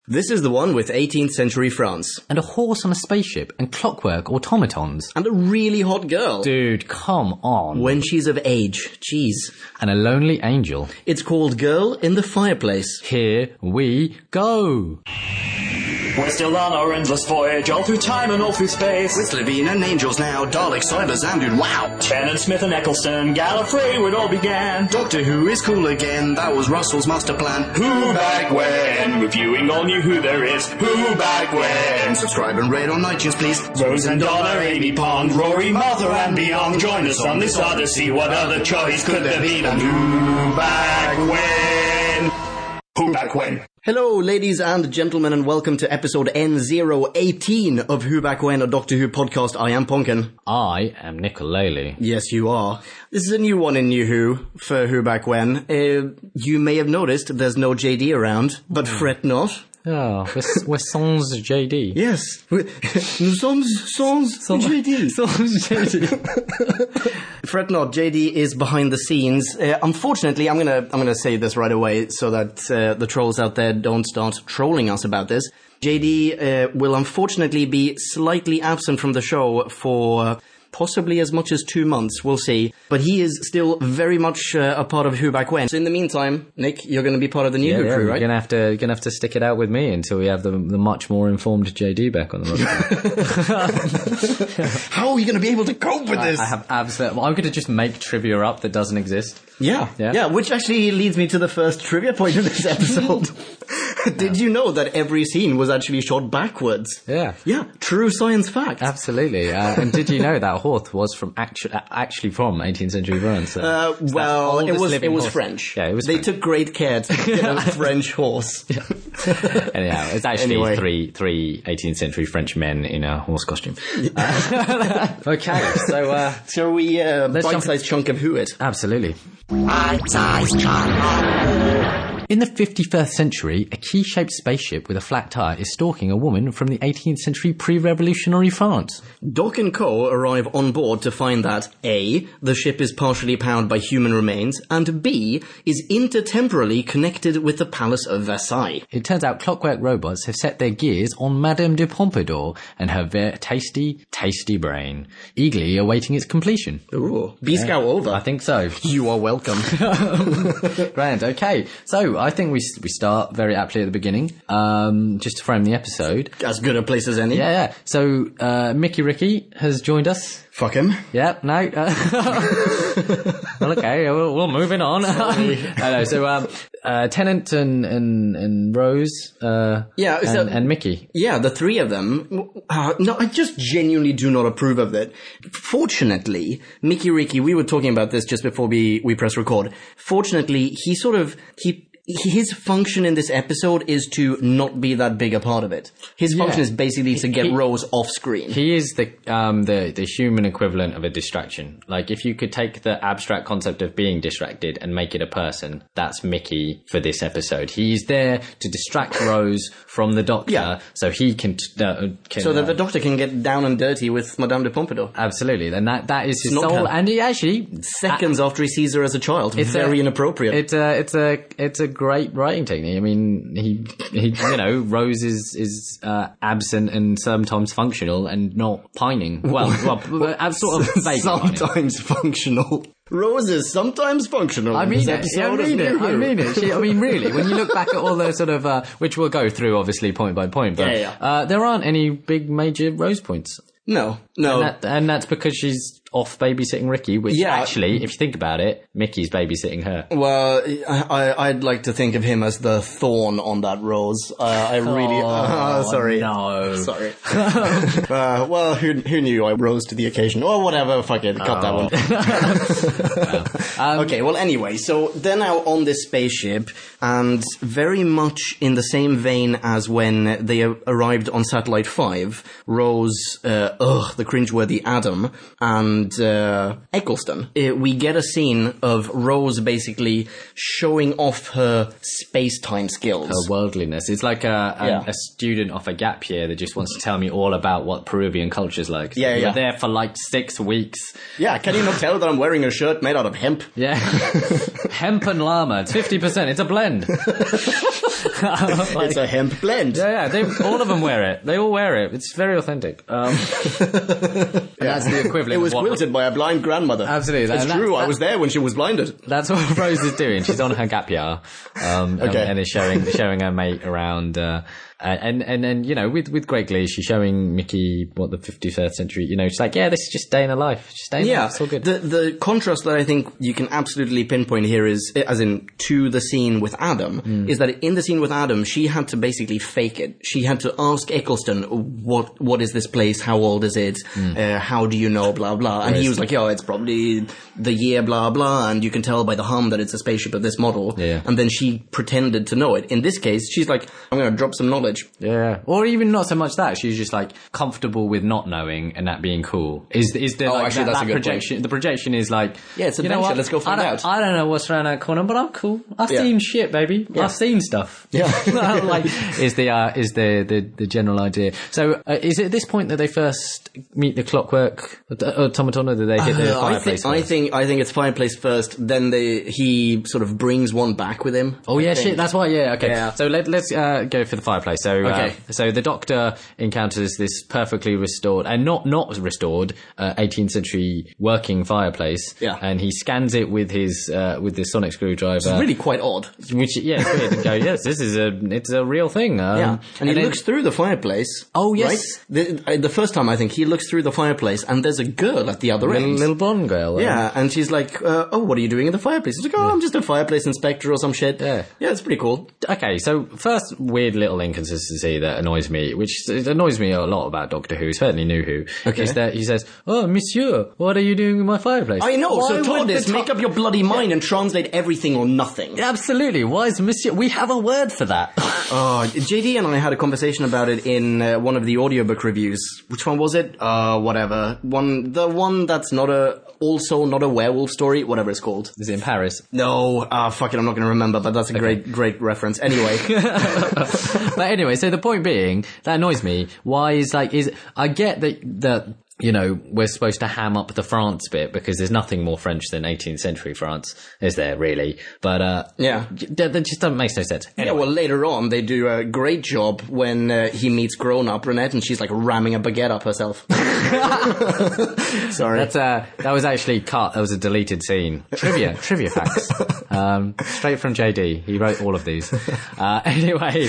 This is the one with 18th century France. And a horse on a spaceship and clockwork automatons. And a really hot girl. Dude, come on. When she's of age. Jeez. And a lonely angel. It's called Girl in the Fireplace. Here we go. We're still on our endless voyage, all through time and all through space. With Levine and angels now, Daleks, Cybers, Xandu, wow! Tennant, Smith and Eccleston, Gallifrey, where it all began. Doctor Who is cool again, that was Russell's master plan. Who back when? Reviewing all new Who there is. Who back when? Subscribe and rate on iTunes, please. Rose and Donna, Amy Pond, Rory, Martha and beyond. Join us on this odyssey, what other choice could there be than Who back when? Who back when? Hello, ladies and gentlemen, and welcome to episode N018 of Who Back When, a Doctor Who podcast. I am Ponkin. I am Nicolele. Yes, you are. This is a new one in New Who for Who Back When. You may have noticed there's no JD around, but fret not. Oh, we're sans JD. Yes. Nous sommes sans JD. Sans JD. Fret not, JD is behind the scenes. Unfortunately, I'm gonna say this right away so that the trolls out there don't start trolling us about this. JD will unfortunately be slightly absent from the show for possibly as much as 2 months, we'll see. But he is still very much a part of Who Back When. So in the meantime, Nick, you're going to be part of the new Who crew, right? You're gonna have to stick it out with me until we have the much more informed JD back on the road. How are you going to be able to cope with this? I have absolutely. I'm going to just make trivia up that doesn't exist. Yeah, which actually leads me to the first trivia point of this episode. Did you know that every scene was actually shot backwards? Yeah. Yeah, true science fact. Absolutely. And did you know that Horth was from actually from 18th century France? Well, it was French. Yeah, it was They French. took great care to get a French horse. Anyhow, it's actually three 18th century French men in a horse costume. Okay, so shall we bite-sized chunk of Who it? Absolutely. In the 51st century, a key-shaped spaceship with a flat tire is stalking a woman from the 18th century pre-revolutionary France. Doc and Co. arrive on board to find that A, the ship is partially powered by human remains, and B, is intertemporally connected with the Palace of Versailles. It turns out clockwork robots have set their gears on Madame de Pompadour and her very tasty, tasty brain, eagerly awaiting its completion. Ooh, B-Scout over. I think so. You are welcome. Grand, okay. So, I think we start very aptly at the beginning, just to frame the episode. As good a place as any. Yeah. So, Mickey Ricky has joined us. Fuck him. Yep, no. Well, okay, we're moving on. So, Tennant and Rose, and Mickey. Yeah, the three of them. No, I just genuinely do not approve of it. Fortunately, Mickey Ricky, we were talking about this just before we press record. Fortunately, his function in this episode is to not be that big a part of it. His function is basically to get Rose off screen. He is the human equivalent of a distraction. Like, if you could take the abstract concept of being distracted and make it a person, that's Mickey for this episode. He's there to distract Rose from the Doctor, so he can so that the Doctor can get down and dirty with Madame de Pompadour. Absolutely, and that is his soul. And he actually seconds after he sees her as a child, it's very inappropriate. It's a great writing technique. I mean, he Rose is absent and sometimes functional and not pining. Well, sort of vaguely sometimes functional. Rose is sometimes functional. I mean it. Really, when you look back at all the sort of, which we'll go through obviously point by point, but there aren't any big major Rose points. No. And that's because she's off babysitting Ricky, which actually, if you think about it, Mickey's babysitting her. Well, I'd like to think of him as the thorn on that rose. Sorry. No. Sorry. Well, who knew I rose to the occasion? Or whatever, fuck it, cut that one. Okay, well anyway, so they're now on this spaceship, and very much in the same vein as when they arrived on Satellite 5, Rose, the cringeworthy Adam, and Eccleston. We get a scene of Rose basically showing off her space-time skills. Her worldliness. It's like a student off a gap year that just wants to tell me all about what Peruvian culture's like. So we're there for like 6 weeks. Yeah, can you not tell that I'm wearing a shirt made out of hemp? Yeah. Hemp and llama. It's 50%. It's a blend. It's a hemp blend. Yeah, all of them wear it. They all wear it. It's very authentic. And that's the equivalent. It was of what quilted by a blind grandmother. Absolutely. It's true. I was there when she was blinded. That's what Rose is doing. She's on her gap year, and is showing her mate around. And you know, with great glee, she's showing Mickey the 51st century. You know, she's like, yeah, this is just day in her life. Just day in her life. It's all good. The contrast that I think you can absolutely pinpoint here is, as in to the scene with Adam, is that in the scene with Adam, she had to basically fake it. She had to ask Eccleston, what is this place? How old is it? How do you know? Blah blah. And he was like, it's probably the year blah blah, and you can tell by the hum that it's a spaceship of this model. Yeah. And then she pretended to know it. In this case, she's like, I'm going to drop some knowledge. Yeah, or even not so much that. She's just like comfortable with not knowing and that being cool. Is there actually, that's a good projection? point. The projection is like, it's adventure. You know, let's go find out. I don't know what's around that corner, but I'm cool. I've seen shit, baby. Yeah. I've seen stuff. Yeah, like is the general idea. So is it at this point that they first meet the clockwork automaton, or do they hit the fireplace? I think it's fireplace first. Then he sort of brings one back with him. Oh yeah, shit. That's why. Yeah. Okay. Yeah. So let's go for the fireplace. So the Doctor encounters this perfectly restored and not restored 18th century working fireplace. Yeah. And he scans it with his sonic screwdriver. It's really quite odd. Which it's weird. And go, yes, it's a real thing. And he looks through the fireplace. Oh yes. Right? The first time I think he looks through the fireplace and there's a girl at the other end. Little blonde girl. Yeah, and she's like, what are you doing in the fireplace? He's like, I'm just a fireplace inspector or some shit. Yeah, it's pretty cool. Okay, so first weird little inconsistency that annoys me, which annoys me a lot about Doctor Who, certainly New Who, is that he says, "Oh, monsieur, what are you doing in my fireplace?" I know, so TARDIS, make up your bloody mind and translate everything or nothing. Absolutely. Why is monsieur? We have a word for that. JD and I had a conversation about it in one of the audiobook reviews. Which one was it? Whatever. The one that's also not a werewolf story, whatever it's called. Is it in Paris? No, fuck it, I'm not going to remember, but that's a great reference. Anyway. But anyway, so the point being, that annoys me. Why I get that you know, we're supposed to ham up the France bit because there's nothing more French than 18th century France, is there really? But, that just makes no sense. Anyway. Yeah, well, later on, they do a great job when he meets grown-up Renette and she's like ramming a baguette up herself. Sorry. That was actually cut. That was a deleted scene. Trivia facts. Straight from JD. He wrote all of these. Anyway,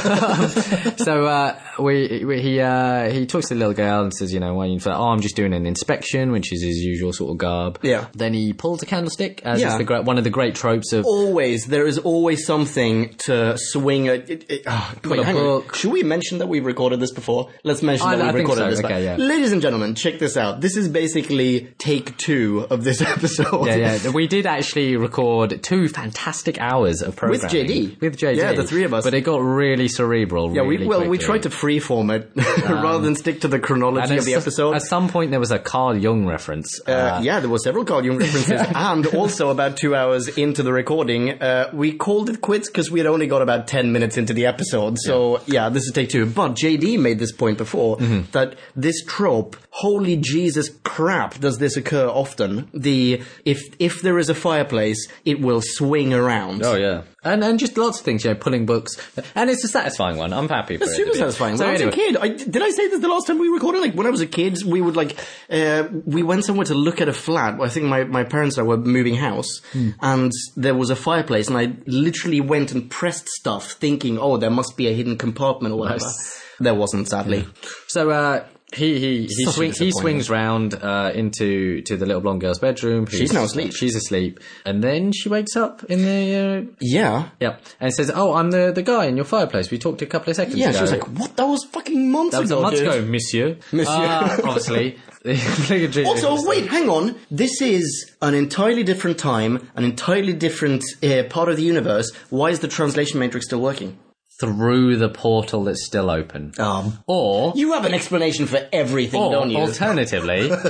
so he talks to the little girl and says, you know, why are you I'm just doing an inspection, which is his usual sort of garb. Yeah. Then he pulls a candlestick, as is one of the great tropes of... There is always something to swing book. Should we mention that we recorded this before? Let's mention that we recorded this. Okay, yeah. Ladies and gentlemen, check this out. This is basically take 2 of this episode. Yeah. We did actually record 2 fantastic hours of programming. With JD. Yeah, the 3 of us. But it got really cerebral. Yeah, we tried to freeform it rather than stick to the chronology of the episode. At some point, there was a Carl Jung reference. There were several Carl Jung references. And also, about 2 hours into the recording, we called it quits because we had only got about 10 minutes into the episode. So, this is take 2. But JD made this point before, that this trope, holy Jesus crap, does this occur often? If there is a fireplace, it will swing around. Oh, yeah. And just lots of things, you know, pulling books. And it's a satisfying one. I'm happy for it. It's super satisfying. When I was a kid, did I say this the last time we recorded? Like, when I was a kid, we would we went somewhere to look at a flat. I think my parents and I were moving house, and there was a fireplace, and I literally went and pressed stuff thinking, there must be a hidden compartment or whatever. Nice. There wasn't, sadly. So, he swings round into the little blonde girl's bedroom. She's now asleep. She's asleep, and then she wakes up in the and says, "Oh, I'm the guy in your fireplace. We talked a couple of seconds ago." Yeah, she was like, "What? That was fucking months ago." That was a month ago, Monsieur. Obviously. Also, wait, hang on. This is an entirely different time, an entirely different part of the universe. Why is the translation matrix still working? Through the portal that's still open. Or... You have an explanation for everything, don't you? Alternatively,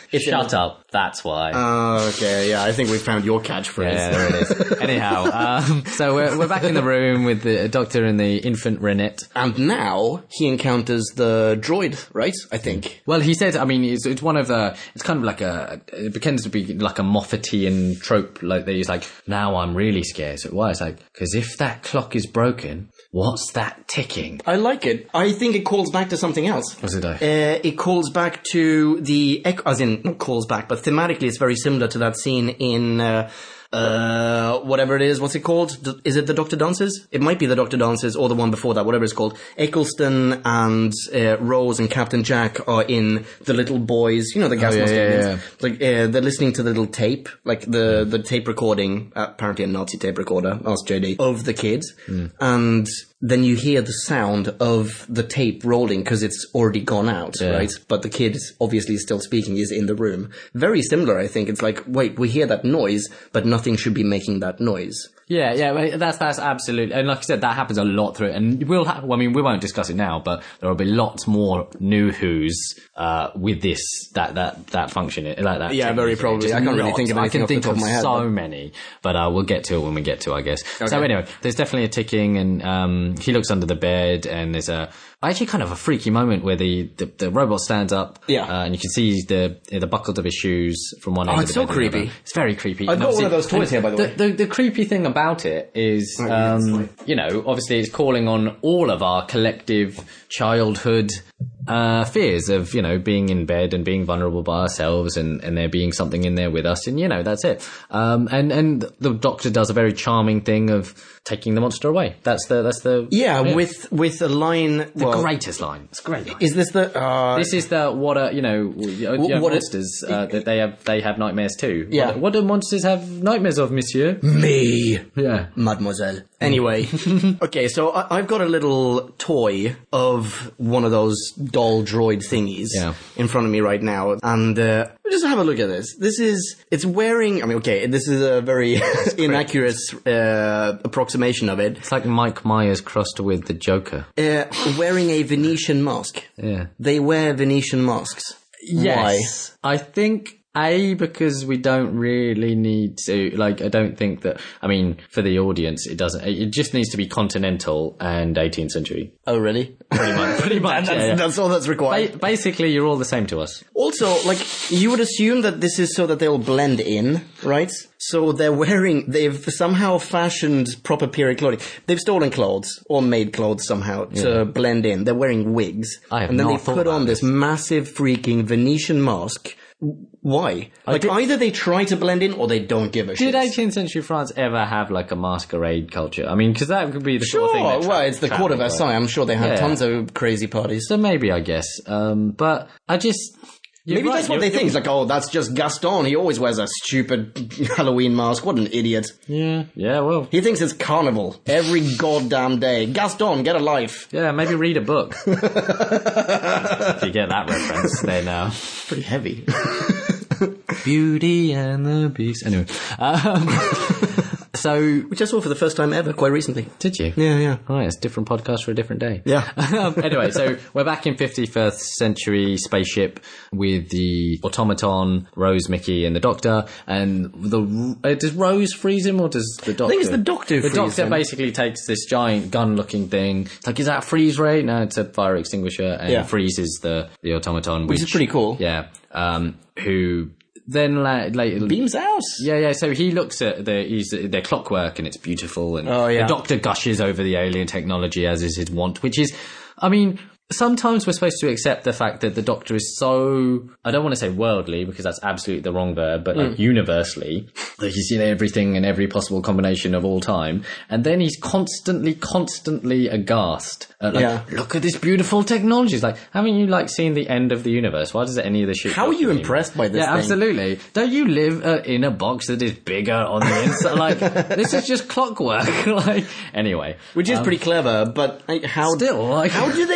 Shut up. That's why. Okay, yeah, I think we found your catchphrase. Yeah, there it is. Anyhow, so we're back in the room with the doctor and the infant Renette. And now he encounters the droid, right? I think. Well, he said, I mean, it's one of the, it's kind of like it begins to be like a Moffatian trope, like that he's like, now I'm really scared. So why? It's like, because if that clock is broken, what's that ticking? I like it. I think it calls back to something else. What's it do? It calls back to the, as in, not calls back, but thematically it's very similar to that scene in, whatever it is, what's it called? Is it the Dr. Dances? It might be the Dr. Dances or the one before that, whatever it's called. Eccleston and Rose and Captain Jack are in the little boys, you know, the gas mask aliens. Yeah. Like, they're listening to the little tape, like the tape recording, apparently a Nazi tape recorder, ask JD, of the kids. And then you hear the sound of the tape rolling because it's already gone out, right? But the kid obviously is still speaking, is in the room. Very similar, I think. It's like, wait, we hear that noise, but nothing should be making that noise. Yeah, that's absolutely, and like I said, that happens a lot through it, and we won't discuss it now, but there will be lots more new Who's with this that function like that. Yeah, very probably. I can't really think of anything off the top of my head. So many, but we'll get to it when we get to, I guess. Okay. So anyway, there's definitely a ticking, and he looks under the bed, and there's actually kind of a freaky moment where the robot stands up, and you can see the buckles of his shoes from one end. Oh, it's so creepy. It's very creepy. I've got one of those toys here, by the way. The creepy thing about it is, you know, obviously it's calling on all of our collective childhood fears of, you know, being in bed and being vulnerable by ourselves, and there being something in there with us, and, you know, that's it. And the Doctor does a very charming thing of taking the monster away. That's the with a line, the greatest line. It's a great line. Is this the this is the monsters that they have nightmares too. Yeah. What do monsters have nightmares of, monsieur? Me. Yeah. Mademoiselle. Anyway. Okay, so I've got a little toy of one of those doll droid thingies in front of me right now, and just have a look at this. It's wearing, I mean, okay, this is a very inaccurate approximation of it. It's like Mike Myers crossed with the Joker. Wearing a Venetian mask. Yeah. They wear Venetian masks. Yes. Why? I think, because we don't really need to, like, I don't think that, I mean, for the audience, it just needs to be continental and 18th century. Oh, really? Pretty much. That's all that's required. Basically, you're all the same to us. Also, like, you would assume that this is so that they'll blend in, right? So they've somehow fashioned proper period clothing. They've stolen clothes, or made clothes somehow, to blend in. They're wearing wigs. And then they put on this massive freaking Venetian mask. Why? Like, either they try to blend in or they don't give a shit. Did 18th century France ever have, like, a masquerade culture? I mean, because that could be the sort of thing that well, it's the court of Versailles. I'm sure they had tons of crazy parties. So maybe, I guess. But I just... Maybe that's what they think. It's like, oh, that's just Gaston. He always wears a stupid Halloween mask. What an idiot. Yeah, well. He thinks it's carnival every goddamn day. Gaston, get a life. Yeah, maybe read a book. If you get that reference, then... Pretty heavy. Beauty and the Beast. Anyway. So, which I saw for the first time ever, quite recently. Did you? Yeah. Right, it's a different podcast for a different day. Yeah. Anyway, so we're back in 51st century spaceship with the automaton, Rose, Mickey, and the Doctor. And does Rose freeze him, or does the Doctor? I think it's the Doctor who freezes him. The Doctor basically takes this giant gun-looking thing. It's like, is that a freeze ray? No, it's a fire extinguisher, and freezes the automaton, which is pretty cool. Yeah. Who then later beams out. Yeah. So he looks at their clockwork, and it's beautiful. And the Doctor gushes over the alien technology, as is his wont, which is, I mean, sometimes we're supposed to accept the fact that the Doctor is so, I don't want to say worldly, because that's absolutely the wrong verb, but like universally, that he's seen everything and every possible combination of all time. And then he's constantly aghast at, look at this beautiful technology. It's like, haven't you seen the end of the universe? Why does any of this shit? How are you impressed by this thing? Absolutely. Don't you live in a box that is bigger on the inside? This is just clockwork. Anyway. Which is pretty clever, but how do they fall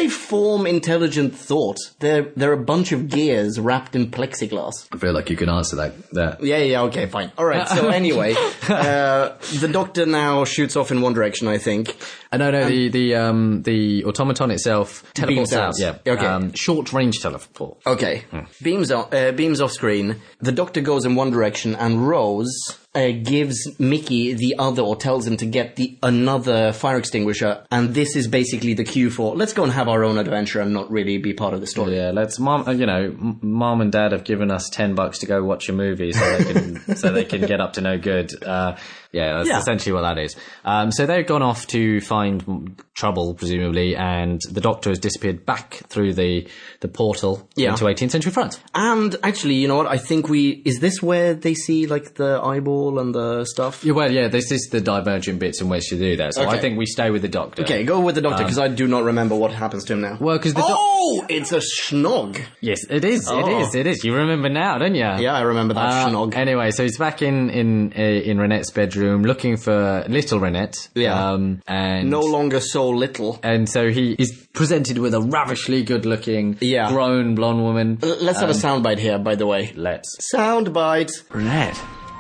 form intelligent thought? They're a bunch of gears wrapped in plexiglass. I feel like you can answer that. Yeah, okay, fine. All right, so anyway, the Doctor now shoots off in one direction, I think. No, the automaton itself teleports Beams out. out. Yeah, Okay. Short range teleport. Okay. Beams off screen. The Doctor goes in one direction, and Rose gives Mickey the other, or tells him to get another fire extinguisher, and this is basically the cue for let's go and have our own adventure and not really be part of the story. Yeah, Mom and Dad have given us $10 to go watch a movie so they can get up to no good. That's essentially what that is. So they've gone off to find trouble, presumably, and the Doctor has disappeared back through the portal into 18th century France. And actually, you know what? I think is this where they see like the eyeball and the stuff? Yeah, this is the divergent bits in which to do that. So Okay. I think we stay with the Doctor. Okay, go with the Doctor, because I do not remember what happens to him now. Well, because it's a schnog. Yes, it is. It is. You remember now, don't you? Yeah, I remember that schnog. Anyway, so he's back in Renette's bedroom looking for little Renette. Yeah. And No longer so little. And so he is presented with a ravishly good-looking, grown blonde woman. Let's have a soundbite here, by the way. Let's. Soundbite. Renette.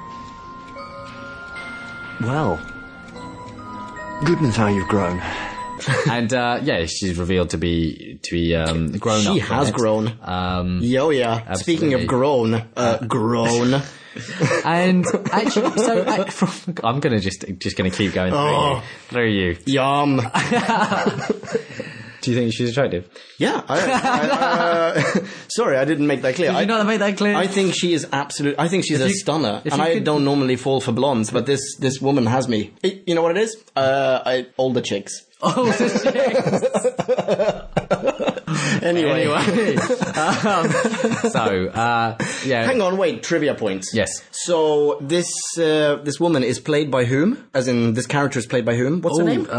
Well, goodness, how you've grown. And she's revealed to be grown up. She has Renette. grown. Absolutely. Speaking of grown, grown. And actually, I'm gonna just gonna keep going through you. Yum. Do you think she's attractive? Yeah. Sorry, I didn't make that clear. Did you not make that clear? I think she is I think she's a stunner, and I don't normally fall for blondes, but this woman has me. You know what it is? Older chicks. Older chicks. Anyway. Hang on, wait. Trivia points. Yes. So this woman is played by whom? As in, this character is played by whom? What's her name?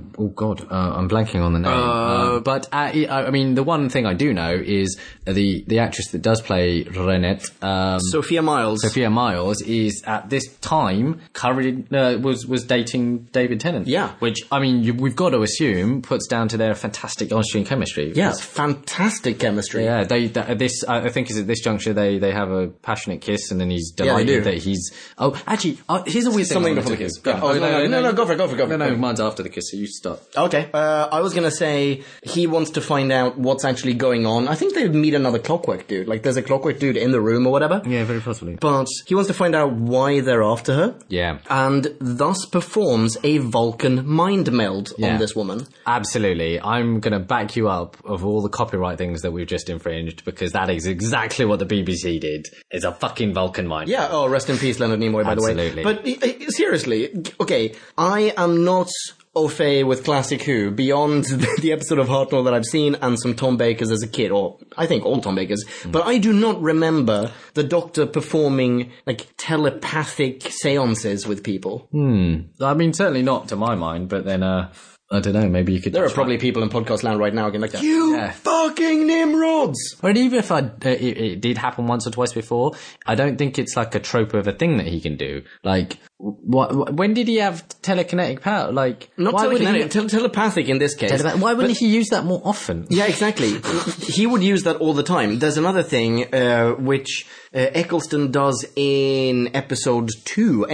I'm blanking on the name. But I mean, the one thing I do know is the actress that does play Renette, Sophia Myles. Sophia Myles is at this time currently was dating David Tennant. Yeah. Which I mean, we've got to assume puts down to their fantastic on-screen chemistry. Yeah, it's fantastic chemistry. Yeah, I think is at this juncture they have a passionate kiss, and then he's delighted that he's. Oh, actually, here's a weird thing. Something before the kiss. No, go for it. No, mine's after the kiss. So you start. Okay. I was gonna say he wants to find out what's actually going on. I think they meet another Clockwork dude. Like there's a Clockwork dude in the room or whatever. Yeah, very possibly. But he wants to find out why they're after her. Yeah. And thus performs a Vulcan mind meld on this woman. Absolutely. I'm going to back you up of all the copyright things that we've just infringed, because that is exactly what the BBC did. It's a fucking Vulcan mind. Yeah, rest in peace, Leonard Nimoy, by the way. Absolutely. But seriously, okay, I am not au fait with Classic Who beyond the episode of Hartnell that I've seen and some Tom Bakers as a kid, or I think all Tom Bakers, but I do not remember the Doctor performing like telepathic seances with people. I mean, certainly not to my mind, but then I don't know, maybe you could... There are probably people in podcast land right now again like, you fucking Nimrods! Or even if it did happen once or twice before, I don't think it's like a trope of a thing that he can do. Like, when did he have telekinetic power? Like, not telekinetic, telepathic in this case. Why wouldn't he use that more often? Yeah, exactly. He would use that all the time. There's another thing which Eccleston does in episode 2,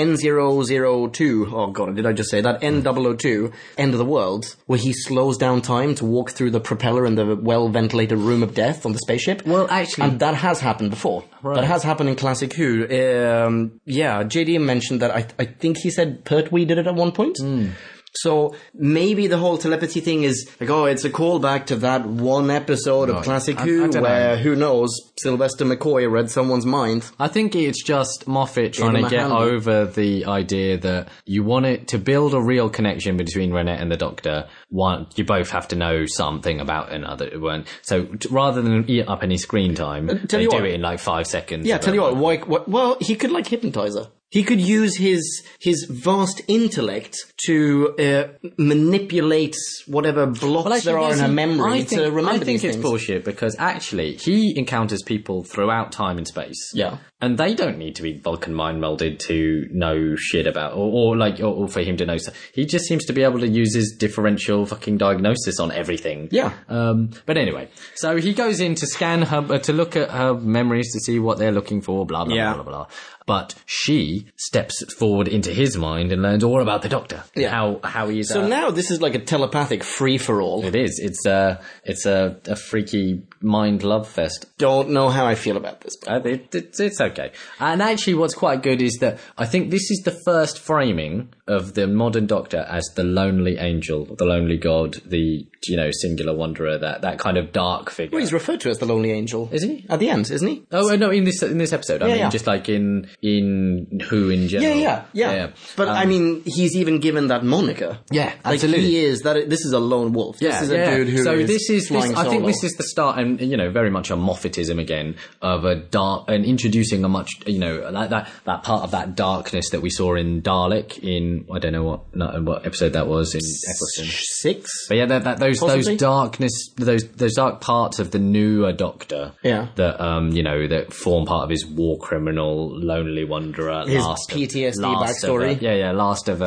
N002. Oh god, did I just say that? N002, End of the World, where he slows down time to walk through the propeller in the well-ventilated room of death on the spaceship. Well, actually... And that has happened before. Right. That has happened in Classic Who. JD mentioned that I think he said Pertwee did it at one point. So maybe the whole telepathy thing is like, it's a callback to that one episode of Classic Who where, who knows, Sylvester McCoy read someone's mind. I think it's just Moffat trying to get over the idea that you want it to build a real connection between Renette and the Doctor. You both have to know something about another. So rather than eat up any screen time, they do it in like 5 seconds. Yeah, tell you what, well, he could like hypnotize her. He could use his vast intellect to manipulate whatever blocks there are in her memory to remember these things. I think it's bullshit, because actually he encounters people throughout time and space. Yeah. And they don't need to be Vulcan mind melded to know shit about, or for him to know. He just seems to be able to use his differential fucking diagnosis on everything. Yeah. But anyway, so he goes in to scan her, to look at her memories to see what they're looking for, blah, blah, Yeah. blah, blah, blah. But she steps forward into his mind and learns all about the Doctor. Yeah. How he's... So now this is like a telepathic free-for-all. It is. It's a freaky mind love fest. Don't know how I feel about this. It's okay. And actually what's quite good is that I think this is the first framing of the modern Doctor as the lonely angel, the lonely god, the, singular wanderer, that kind of dark figure. Well, he's referred to as the Lonely Angel. Is he? At the end, isn't he? Oh, no, in this episode. I mean, yeah. just like in Who in general. Yeah. But I mean, he's even given that moniker. Yeah, Like absolutely. he is, this is a lone wolf. This is a dude who so is flying I think solo. this is the start, and very much a Moffatism again of a dark, and introducing a much like that part of that darkness that we saw in Dalek in I don't know what episode that was in Eccleston. 6? But yeah, those darkness, those dark parts of the newer Doctor, that that form part of his war criminal, lonely wanderer, His last PTSD backstory. Last of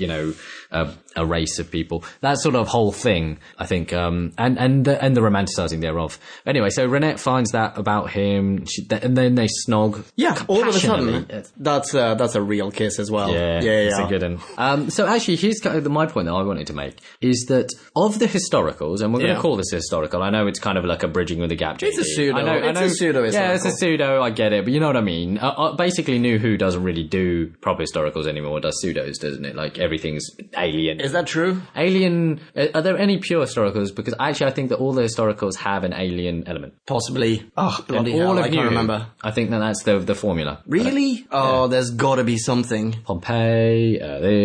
a race of people. That sort of whole thing, I think, and the romanticizing thereof. Anyway, so Renette finds that about him, and then they snog. Yeah, all of a sudden, passionately. that's a real kiss as well. Yeah, it's a good one. So actually, here's kind of my point that I wanted to make is that of the historicals, and we're going to call this historical. I know it's kind of like a bridging with the gap. JD. It's a pseudo. I know, it's a pseudo historical. Yeah, it's a pseudo. I get it, but you know what I mean. Basically, New Who doesn't really do proper historicals anymore. It does pseudos, doesn't it? Like everything's alien. Is that true? Alien. Are there any pure historicals? Because actually, I think that all the historicals have an alien element. Possibly. Oh, bloody And all hell, of I can't New Who, remember. I think that's the formula. Really? Oh, there's got to be something. Pompeii,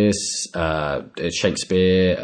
Shakespeare,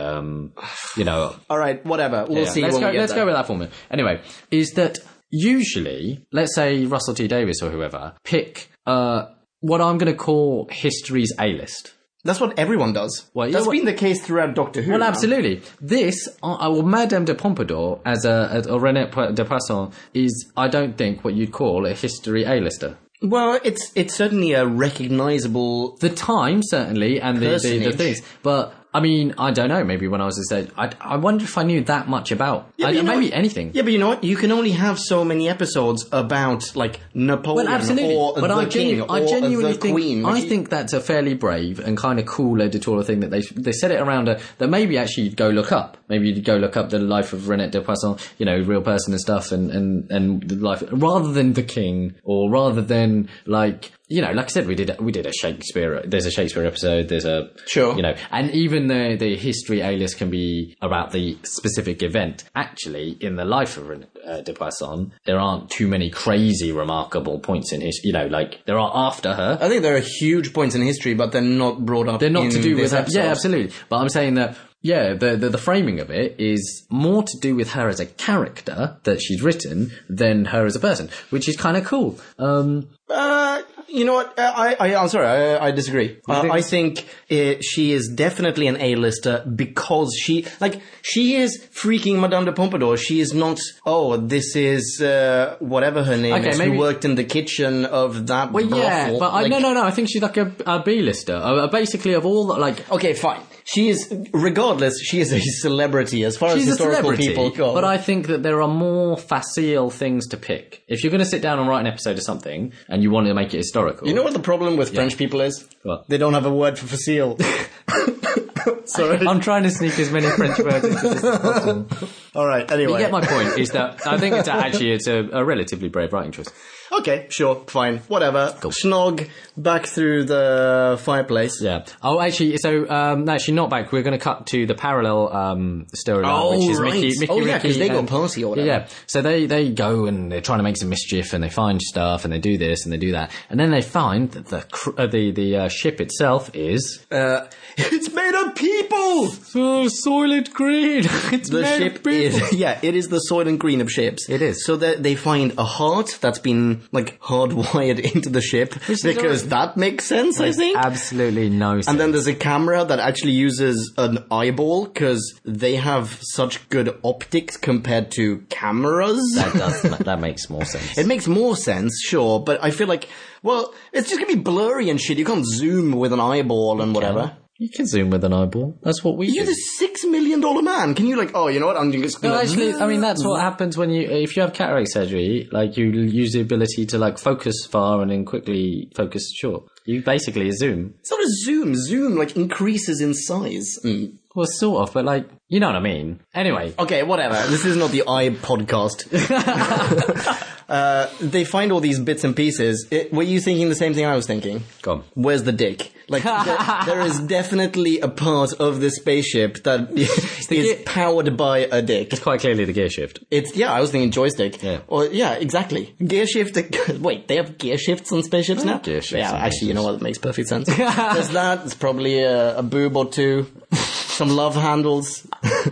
All right, whatever. We'll see. Let's when we get go there. with that formula. Anyway, is that usually, let's say Russell T Davies or whoever, pick what I'm going to call history's A-list. That's what everyone does. Well, That's been the case throughout Doctor Who. Well, now. absolutely. This, Madame de Pompadour as a Renette de Poisson is, I don't think, what you'd call a history A-lister. Well, it's certainly a recognisable... The time, certainly, and the things. But, I mean, I don't know. Maybe when I was a stage, I wonder if I knew that much about... maybe anything. Yeah, but you know what? You can only have so many episodes about, like, Napoleon or but the king or I genuinely the think, queen. I think that's a fairly brave and kind of cool editorial thing that they set it around that maybe actually you'd go look up. Maybe you'd go look up the life of Renette de Poisson, real person and stuff, and the life, rather than the king, or rather than, like... like I said, we did a Shakespeare. There's a Shakespeare episode. There's a sure. And even the history A-list can be about the specific event. Actually, in the life of de Poisson, there aren't too many crazy, remarkable points in history. Like there are after her. I think there are huge points in history, but they're not brought up. They're not in to do this with her. episode. Yeah, absolutely. But I'm saying that. Yeah, the framing of it is more to do with her as a character that she's written than her as a person, which is kind of cool. You know what? I'm sorry. I disagree. I think she is definitely an A-lister because she is freaking Madame de Pompadour. She is not. Oh, this is whatever her name is. maybe, who worked in the kitchen of that. Well, brothel. yeah, but no. I think she's like a B-lister. Basically, of all like. Okay, fine. She is, regardless, she is a celebrity as far as historical people go. But I think that there are more facile things to pick. If you're going to sit down and write an episode of something and you want to make it historical. You know what the problem with French people is? What? They don't have a word for facile. Sorry. I'm trying to sneak as many French words into this as possible. All right, anyway. You get my point, is that I think it's a relatively brave writing choice. Okay, sure, fine, whatever. Cool. Snog back through the fireplace. Yeah. Oh, actually, so actually not back. We're going to cut to the parallel storyline, which is right. Mickey, because they go party or whatever. Yeah. So they go and they're trying to make some mischief, and they find stuff, and they do this and they do that, and then they find that the ship itself is it's made of people. Soylent Green. It's The made ship of people. is it is the Soylent Green of ships. It is. So that they find a heart that's been like hardwired into the ship because that makes sense, I think. Absolutely no sense. And then there's a camera that actually uses an eyeball because they have such good optics compared to cameras. That makes more sense. It makes more sense, sure, but I feel like, well, it's just gonna be blurry and shit. You can't zoom with an eyeball and whatever. You can zoom with an eyeball. That's what we You're do. the $6 million man. Can you like, oh, you know what? I'm just gonna... No, actually, I mean, that's what happens when if you have cataract surgery, like, you use the ability to, like, focus far and then quickly focus short. You basically zoom. It's not a zoom. Zoom, like, increases in size. Well, sort of, but, like, you know what I mean. Anyway. Okay, whatever. This is not the Eye podcast. They find all these bits and pieces. Were you thinking the same thing I was thinking? Go on. Where's the dick? Like, there is definitely a part of this spaceship that is powered by a dick. It's quite clearly the gear shift. I was thinking joystick. Yeah. Or, yeah, exactly. Gear shift. Wait, they have gear shifts on spaceships now? Gear shifts. Yeah, actually, you know what? It makes perfect sense. There's that. There's probably a boob or two. Some love handles.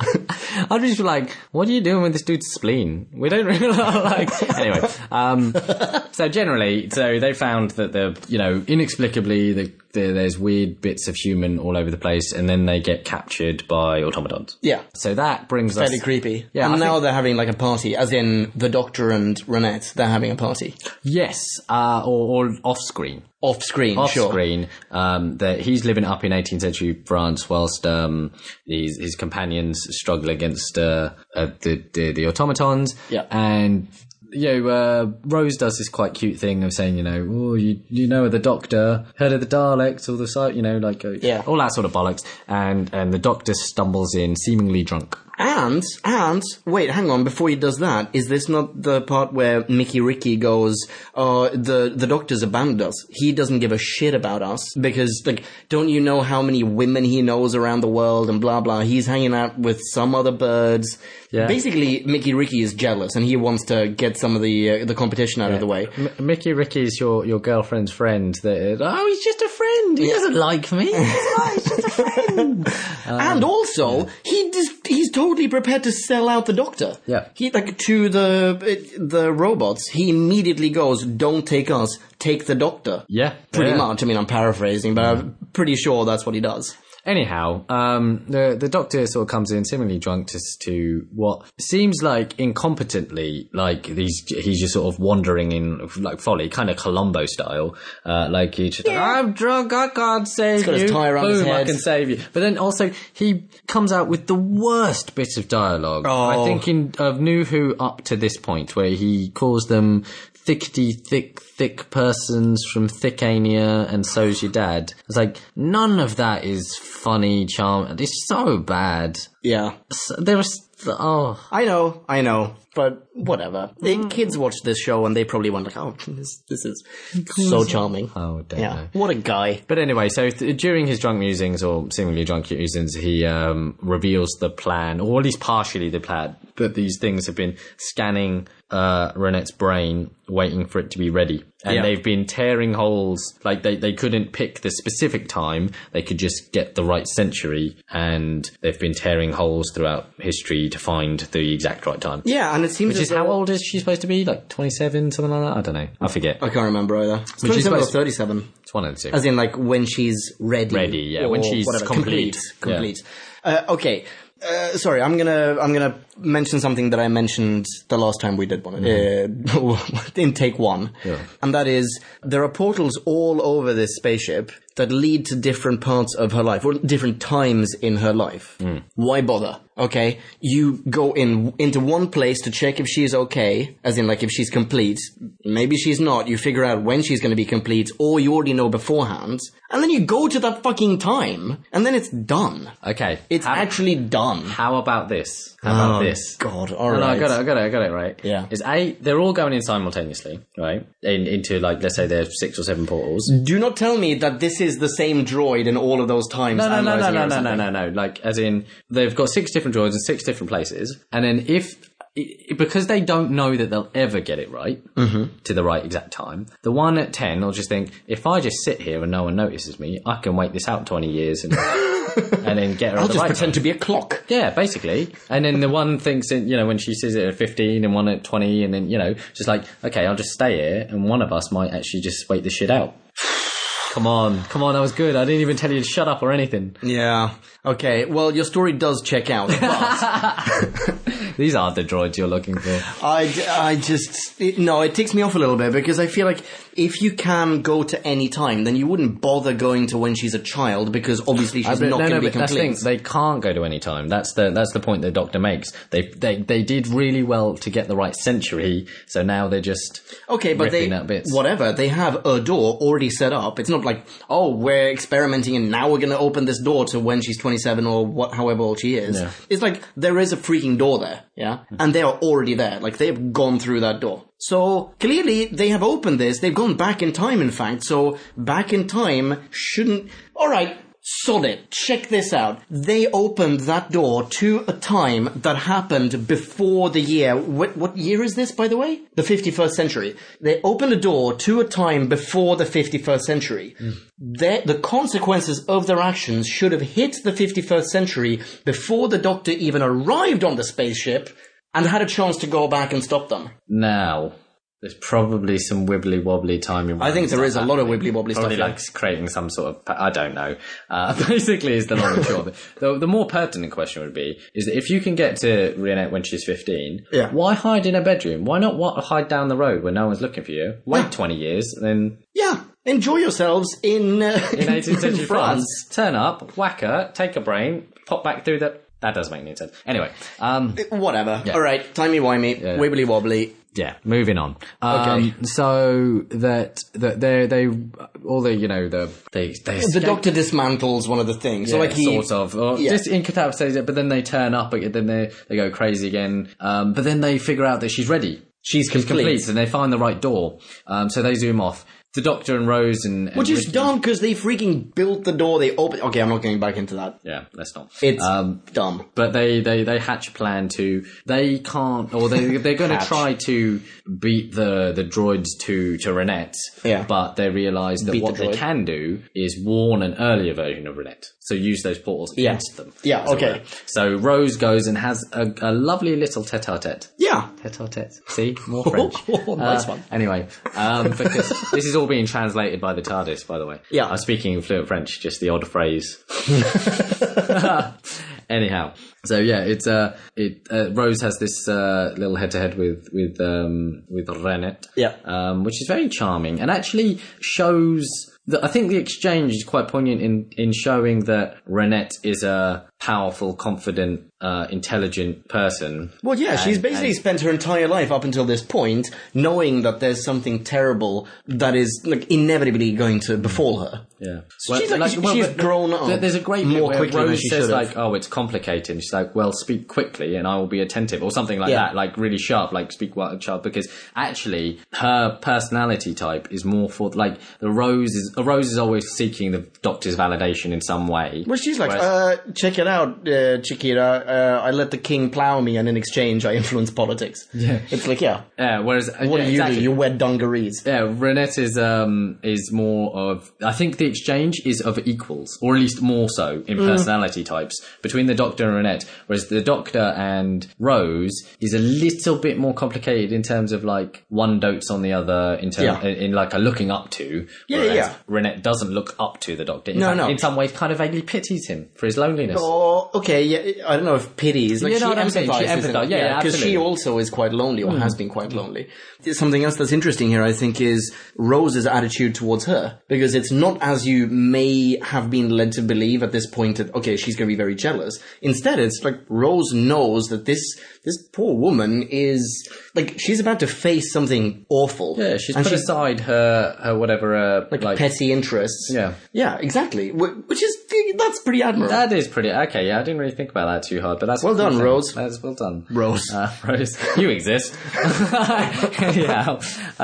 I'd just be like, what are you doing with this dude's spleen? We don't really like... Anyway, so generally, they found that inexplicably, there's weird bits of human all over the place, and then they get captured by automatons. Yeah. So that brings us... Fairly creepy. Yeah, and now they're having like a party, as in the Doctor and Renette, they're having a party. Yes, or off-screen. Off-screen, sure. Off-screen. That he's living up in 18th century France whilst his companions struggle against the automatons. Yeah. And... Rose does this quite cute thing of saying, oh, you know the Doctor, heard of the Daleks, or the site, all that sort of bollocks. And the Doctor stumbles in, seemingly drunk. And, wait, hang on, before he does that, is this not the part where Mickey Ricky goes, the Doctor's abandoned us. He doesn't give a shit about us, because, like, don't you know how many women he knows around the world, and blah, blah. He's hanging out with some other birds. Yeah. Basically, Mickey Ricky is jealous, and he wants to get some of the competition out of the way. Mickey Ricky's your girlfriend's friend. He's just a friend. He doesn't like me. He's just a friend. And also, he's totally prepared to sell out the Doctor. Yeah. He, like, to the robots, he immediately goes, don't take us, take the Doctor. Yeah. Pretty much. I mean, I'm paraphrasing, but I'm pretty sure that's what he does. Anyhow, the Doctor sort of comes in seemingly drunk to what seems like incompetently, like he's just sort of wandering in like folly, kind of Columbo style. Like he's just like, I'm drunk, I can't save you. His tie around his Boom, head. I can save you. But then also he comes out with the worst bit of dialogue. I think of New Who up to this point, where he calls them thick persons from Thickania, and so's your dad. It's like, none of that is funny, charming. It's so bad. Yeah. I know, but whatever. Kids watch this show and they probably went like, oh, this is so charming. Oh, don't know. What a guy. But anyway, so during his drunk musings, or seemingly drunk musings, he reveals the plan, or at least partially the plan, that these things have been scanning Renette's brain, waiting for it to be ready. And they've been tearing holes, like they couldn't pick the specific time, they could just get the right century, and they've been tearing holes throughout history to find the exact right time. Yeah, and it seems Which is, how old is she supposed to be? Like 27, something like that? I don't know. I forget. I can't remember either. It's 27 or 37. It's one of the two. As in, like, when she's ready. Ready, yeah. When she's complete. Complete. Yeah. Okay. Sorry, I'm gonna mention something that I mentioned the last time we did one, in take one. Yeah. And that is, there are portals all over this spaceship that lead to different parts of her life, or different times in her life. Why bother? Okay, you go into one place to check if she's okay, as in, like, if she's complete. Maybe she's not. You figure out when she's going to be complete, or you already know beforehand. And then you go to that fucking time, and then it's done. Okay. It's actually done. How about this? How about this? God, all No, right. I got it, right? Yeah. They're all going in simultaneously, right? Into, like, let's say there's 6 or 7 portals. Do not tell me that this is the same droid in all of those times. No. Like, as in, they've got 6 different droids in 6 different places, and then if because they don't know that they'll ever get it right to the right exact time, the one at 10 will just think, if I just sit here and no one notices me, I can wait this out 20 years and then get her I'll at the just right pretend time. to be a clock. Yeah, basically. And then the one thinks, when she sees it at 15 and one at 20, and then, just like, okay, I'll just stay here, and one of us might actually just wait this shit out. Come on, that was good. I didn't even tell you to shut up or anything. Yeah. Okay, well, your story does check out, but... These aren't the droids you're looking for. It ticks me off a little bit, because I feel like if you can go to any time, then you wouldn't bother going to when she's a child, because obviously she's not going to be that's the thing. complete. They can't go to any time. That's the point the Doctor makes. They did really well to get the right century, so now they're just ripping out bits. Whatever, they have a door already set up. It's not like, oh, we're experimenting and now we're going to open this door to when she's 27 or however old she is. Yeah. It's like there is a freaking door there, yeah? And they are already there. Like, they've gone through that door. So, clearly, they have opened this. They've gone back in time, in fact. So, back in time shouldn't... Alright, sod it. Check this out. They opened that door to a time that happened before the year... What year is this, by the way? The 51st century. They opened a door to a time before the 51st century. The consequences of their actions should have hit the 51st century before the Doctor even arrived on the spaceship and had a chance to go back and stop them. Now, there's probably some wibbly-wobbly timing. I think there is a lot of wibbly-wobbly stuff. Probably like creating some sort of... I don't know. Basically, is the long and short of it. The more pertinent question would be, is that if you can get to Rionette when she's 15, why hide in her bedroom? Why not hide down the road where no one's looking for you? Wait 20 years, and then... Yeah, enjoy yourselves in 18th century France. Turn up, whack her, take a brain, pop back through the... That doesn't make any sense. Anyway. Whatever. Yeah. All right, timey-wimey, wibbly-wobbly. Yeah, moving on. Okay. So that they Doctor dismantles one of the things. So like sort of. Or just incapacitates it, but then they turn up, then they go crazy again. But then they figure out that she's ready. She's complete, and they find the right door. So they zoom off. The Doctor and Rose and which is Ricky. dumb, because they freaking built the door, they opened... Okay, I'm not getting back into that. Yeah, let's not. It's dumb. But they hatch a plan to... They can't... Or they're going to try to beat the droids to Rionette. Yeah. But they realise that what they can do is warn an earlier version of Rionette. So use those portals against them. Yeah, okay. So Rose goes and has a lovely little tete-a-tete. Yeah. Tete-a-tete. See? More French. Nice one. Anyway, because this is all being translated by the TARDIS, by the way. Yeah. I'm speaking fluent French, just the odd phrase. Anyhow, so yeah, Rose has this little head-to-head with Rionette, which is very charming and actually shows that I think the exchange is quite poignant in showing that Rionette is a powerful, confident, intelligent person. Well, yeah, she's basically spent her entire life up until this point knowing that there's something terrible that is like inevitably going to befall her. Yeah. So she's grown up. There's a great more bit where quickly than Rose she says should have. like, oh, it's complicated. And she's like, well, speak quickly and I will be attentive, or something like that. Like really sharp, like speak sharp, because actually her personality type is more for like Rose is always seeking the Doctor's validation in some way. Well, she's like, check it out, Chiquita. I let the king plow me, and in exchange, I influence politics. Yeah, it's like, whereas what do you do? You wear dungarees. Yeah, Rionette is more of. I think the exchange is of equals, or at least more so in personality types between the Doctor and Rionette. Whereas the Doctor and Rose is a little bit more complicated in terms of like one dotes on the other in like a looking up to. Whereas Rionette doesn't look up to the Doctor. In fact, in some ways, kind of vaguely pities him for his loneliness. Oh, okay. Yeah, I don't know if pities. Like, you know what I'm saying? She empathizes. Yeah, because she also is quite lonely, or has been quite lonely. Something else that's interesting here, I think, is Rose's attitude towards her, because it's not as you may have been led to believe at this point that, okay, she's going to be very jealous. Instead, it's like Rose knows that this poor woman is like, she's about to face something awful. Yeah, she's put aside her whatever like petty interests. Yeah, exactly. Which is, that's pretty admirable. That is pretty okay. Yeah, I didn't really think about that too hard, but that's well done, Rose. That's well done, Rose. Rose, you exist. Anyhow,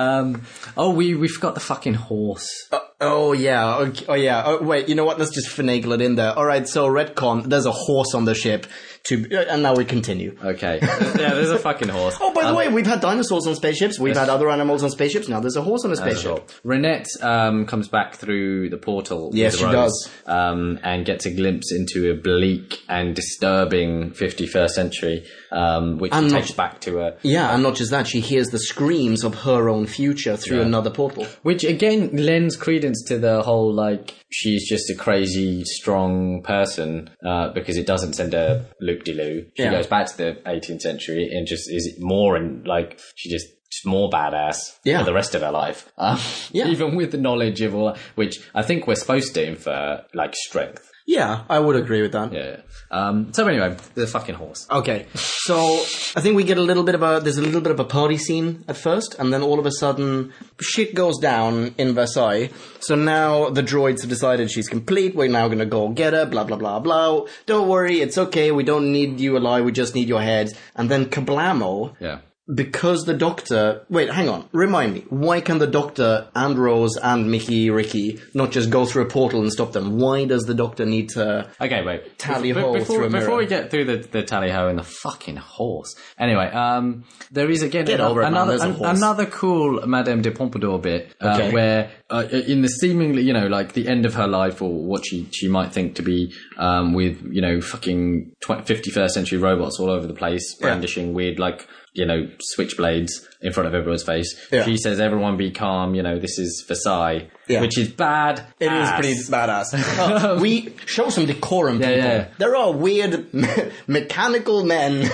we forgot the fucking horse. Oh yeah. Oh yeah. Oh, wait, you know what? Let's just finagle it in there. All right. So retcon. There's a horse on the ship. And now we continue. Okay. Yeah, there's a fucking horse. Oh, by the way, we've had dinosaurs on spaceships. We've had other animals on spaceships. Now there's a horse on a spaceship. Renette comes back through the portal. Yes, with she Rose, does. And gets a glimpse into a bleak and disturbing 51st century, which takes back to a... Yeah, and not just that, she hears the screams of her own future through another portal. Which, again, lends credence to the whole, like, she's just a crazy, strong person, because it doesn't send her loop-de-loo. She goes back to the 18th century and just is more she just more badass for the rest of her life. Even with the knowledge of all that, which I think we're supposed to infer, like, strength. Yeah, I would agree with that. Yeah. So anyway, the fucking horse. Okay, so I think we get there's a little bit of a party scene at first, and then all of a sudden, shit goes down in Versailles. So now the droids have decided she's complete, we're now gonna go get her, blah, blah, blah, blah. Don't worry, it's okay, we don't need you alive, we just need your head. And then kablamo. Yeah. Because the Doctor... Wait, hang on. Remind me. Why can the Doctor and Rose and Ricky not just go through a portal and stop them? Why does the Doctor need to... Okay, wait. Tally-ho through a mirror? Before we get through the tally-ho and the fucking horse. Anyway, there is, again, another cool Madame de Pompadour bit, where in the seemingly, like the end of her life, or what she might think to be, with, fucking 51st century robots all over the place, brandishing weird, like... switchblades in front of everyone's face. Yeah. She says, everyone be calm, this is Versailles, which is bad. It is pretty badass. We show some decorum, people. Yeah. There are weird mechanical men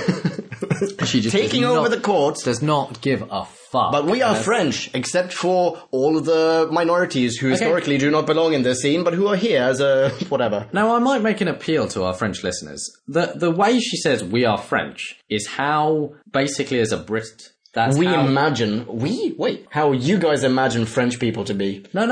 taking over the court. Does not give a fuck. But we are French, except for all of the minorities who historically do not belong in this scene, but who are here as a whatever. Now, I might make an appeal to our French listeners. The way she says we are French is how, basically as a Brit... How you guys imagine French people to be. No.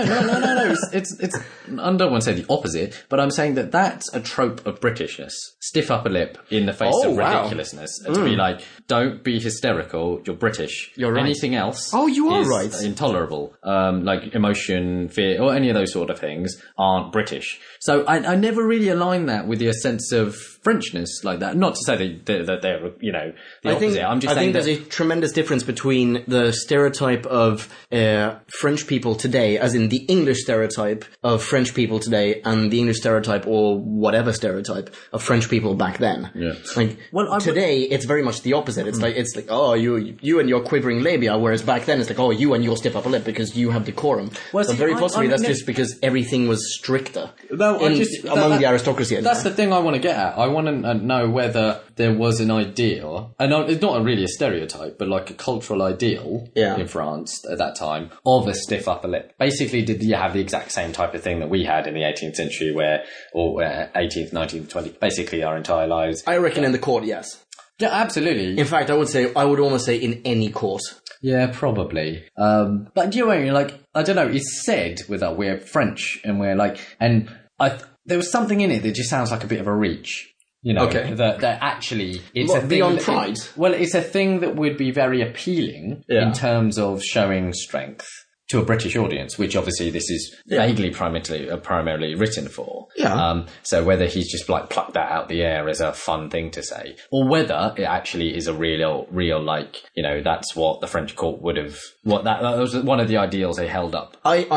It's I don't want to say the opposite, but I'm saying that that's a trope of Britishness. Stiff upper lip in the face of ridiculousness. To be like, don't be hysterical, you're British. You're right. Anything else you are is right. intolerable. Like emotion, fear, or any of those sort of things aren't British. So I never really align that with your sense of Frenchness like that. Not to say that they're the opposite. I'm just saying there's a tremendous difference between the stereotype of French people today, as in the English stereotype of French people today, and the English stereotype or whatever stereotype of French people back then. Yeah. Today it's very much the opposite. It's like oh, you and your quivering labia, whereas back then it's like, oh, you and your stiff upper lip because you have decorum. Well, so very possibly that's just because everything was stricter among the aristocracy. That's the thing I want to get at. I want to know whether there was an ideal, and it's not really a stereotype, but like a cultural ideal in France at that time of a stiff upper lip. Basically, did you have the exact same type of thing that we had in the 18th century, or 18th, 19th, 20th, basically our entire lives? I reckon in the court, yes. Yeah, absolutely. In fact, I would almost say in any court. Yeah, probably. But do you know what I mean? Like, I don't know, it's said with that we're French and we're like, and there was something in it that just sounds like a bit of a reach. That actually it's a thing beyond pride. It's a thing that would be very appealing in terms of showing strength to a British audience, which obviously this is vaguely primarily written for. Yeah. So whether he's just like plucked that out the air as a fun thing to say, or whether it actually is a real like, that's what the French court would have, that was one of the ideals they held up.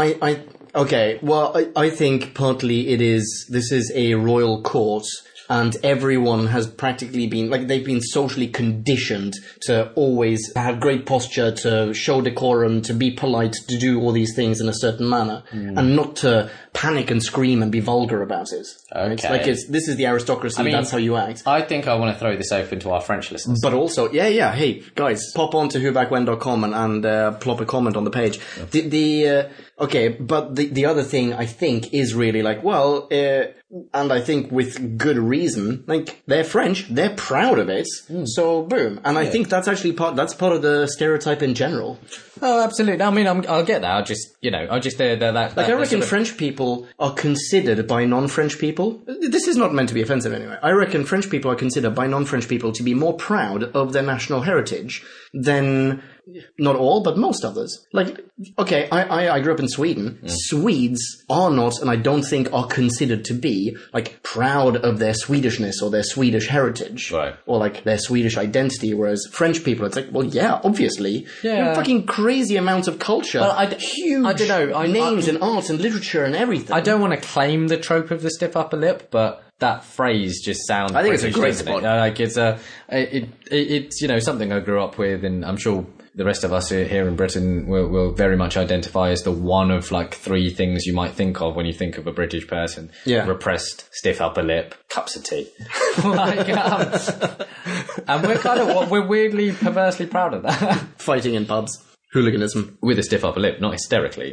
Okay, well, I think partly this is a royal court, and everyone has practically been, they've been socially conditioned to always have great posture, to show decorum, to be polite, to do all these things in a certain manner, and not to panic and scream and be vulgar about it. Okay. This is the aristocracy, that's how you act. I think I want to throw this open to our French listeners. But also, hey, guys, pop on to whobackwhen.com and plop a comment on the page. Yeah. But the other thing I think is really and I think with good reason, they're French, they're proud of it, so boom. And I think that's actually part of the stereotype in general. Oh, absolutely. I mean, I'll get that. I reckon French people are considered by non-French people. This is not meant to be offensive anyway. I reckon French people are considered by non-French people to be more proud of their national heritage than not all, but most others. Like, okay, I grew up in Sweden. Swedes are not, and I don't think are considered to be, like, proud of their Swedishness or their Swedish heritage. Right. Or, like, their Swedish identity, whereas French people, it's like, well, yeah, obviously. Yeah. You know, fucking crazy amounts of culture. Well, huge I don't know. names and art and literature and everything. I don't want to claim the trope of the stiff upper lip, but that phrase just sounds. I think it's a British, great doesn't spot. it? Like it's you know, something I grew up with, and I'm sure the rest of us here in Britain will very much identify as the one of like 3 things you might think of when you think of a British person. Yeah. Repressed, stiff upper lip, cups of tea. Like, and we're weirdly, perversely proud of that. Fighting in pubs. Hooliganism. With a stiff upper lip, not hysterically.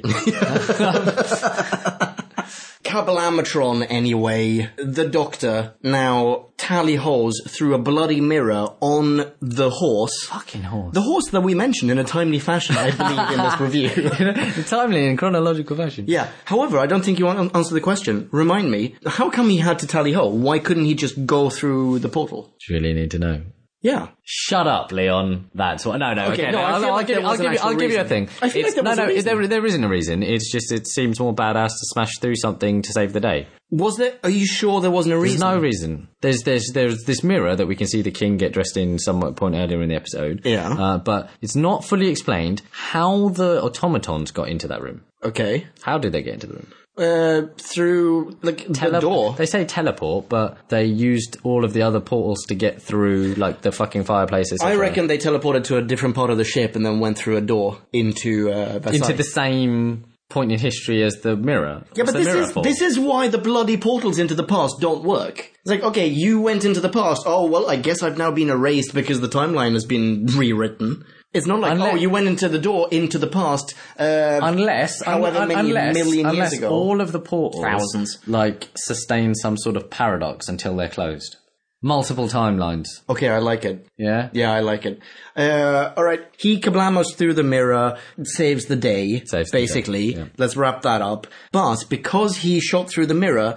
Kabalamatron, anyway, the Doctor now tally-hos through a bloody mirror on the horse. Fucking horse. The horse that we mentioned in a timely fashion, I believe, in this review. Timely in chronological fashion. Yeah. However, I don't think you answered the question. Remind me, how come he had to tally-ho? Why couldn't he just go through the portal? Do you really need to know? Yeah. Shut up, Leon. That's what. No. Okay, Okay, no, I feel like there was an actual I'll give you a reason. thing. I feel like there was a reason. There isn't a reason. It's just it seems more badass to smash through something to save the day. Was there? Are you sure there wasn't a reason? There's no reason. There's this mirror that we can see the king get dressed in somewhat point earlier in the episode. Yeah. But it's not fully explained how the automatons got into that room. Okay. How did they get into the room? Through, like, the door. They say teleport, but they used all of the other portals to get through, like, the fucking fireplaces. I reckon they teleported to a different part of the ship and then went through a door into Versailles. into the same point in history as the mirror. Yeah, What's but the mirror for? this is why the bloody portals into the past don't work. It's like, okay, you went into the past. Oh, well, I guess I've now been erased because the timeline has been rewritten. It's not like, you went into the door into the past. Unless million years ago. all of the portals, Thousands. like, sustain some sort of paradox until they're closed. Multiple timelines. Okay, I like it. Yeah? Yeah, I like it. Alright, he kablamos through the mirror, saves the day, Saves the basically. day, yeah. Let's wrap that up. But because he shot through the mirror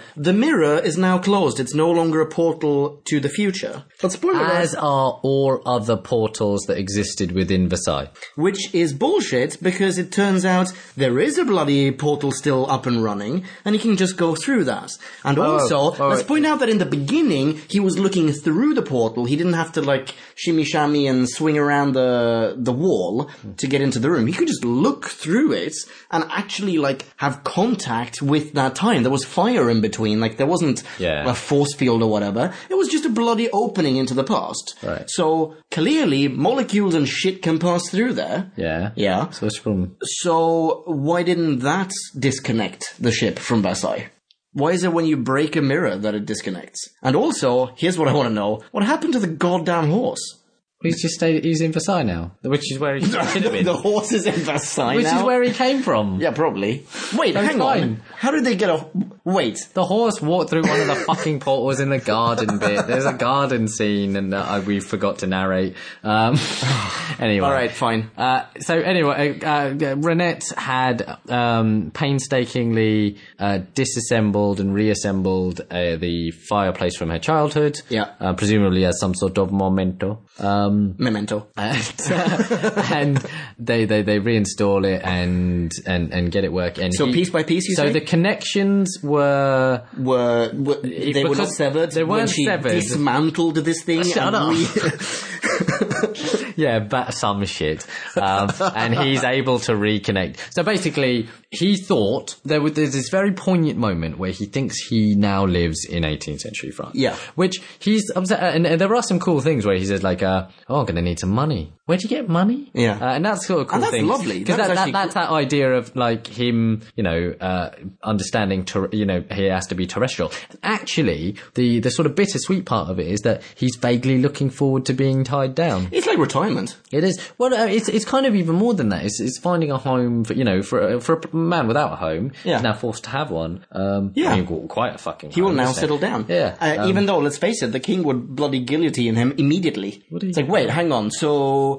is now closed. It's no longer a portal to the future. But spoiler alert, As are all other portals that existed within Versailles. which is bullshit because it turns out there is a bloody portal still up and running and he can just go through that. And also, let's point out that in the beginning, he was looking through the portal. He didn't have to, like, shimmy-shammy and swing around the wall to get into the room. He could just look through it and actually, like, have contact with that time. There was fire in between. Like, there wasn't a force field or whatever. It was just a bloody opening into the past. Right. So, clearly, molecules and shit can pass through there. Yeah. Yeah. So what's the problem? So, why didn't that disconnect the ship from Versailles? Why is it when you break a mirror that it disconnects? And also, here's what I want to know. What happened to the goddamn horse? He's in Versailles now, which is where he should have been. The horse is in Versailles Which now? is where he came from. Yeah, probably. Wait, So hang fine. on. How did they get a... Wait. The horse walked through one of the fucking portals in the garden bit. There's a garden scene, and we forgot to narrate. Anyway. All right, fine. So anyway, Renette had painstakingly disassembled and reassembled the fireplace from her childhood. Yeah. Presumably as some sort of memento. Memento. And they reinstall it and get it working. So piece by piece, you So say? the connections were they were not because severed? they weren't when she severed. dismantled this thing? Shut and up. Yeah, some shit. And he's able to reconnect. So basically, he thought there's this very poignant moment where he thinks he now lives in 18th century France. Yeah. Which he's upset, and there are some cool things where he says like, I'm going to need some money. Where'd you get money? Yeah. And that's sort of cool And that's things. lovely. Because That's actually that's that idea of like him, understanding, he has to be terrestrial. Actually, the sort of bittersweet part of it is that he's vaguely looking forward to being tied down. it's like retirement. It is. Well, it's kind of even more than that. It's finding a home for a man without a home. Yeah. He's now forced to have one. Yeah. I mean, quite a fucking. He will home, now isn't it? settle down. Yeah. Even though, let's face it, the king would bloody guillotine him immediately. It's like, wait, hang on. So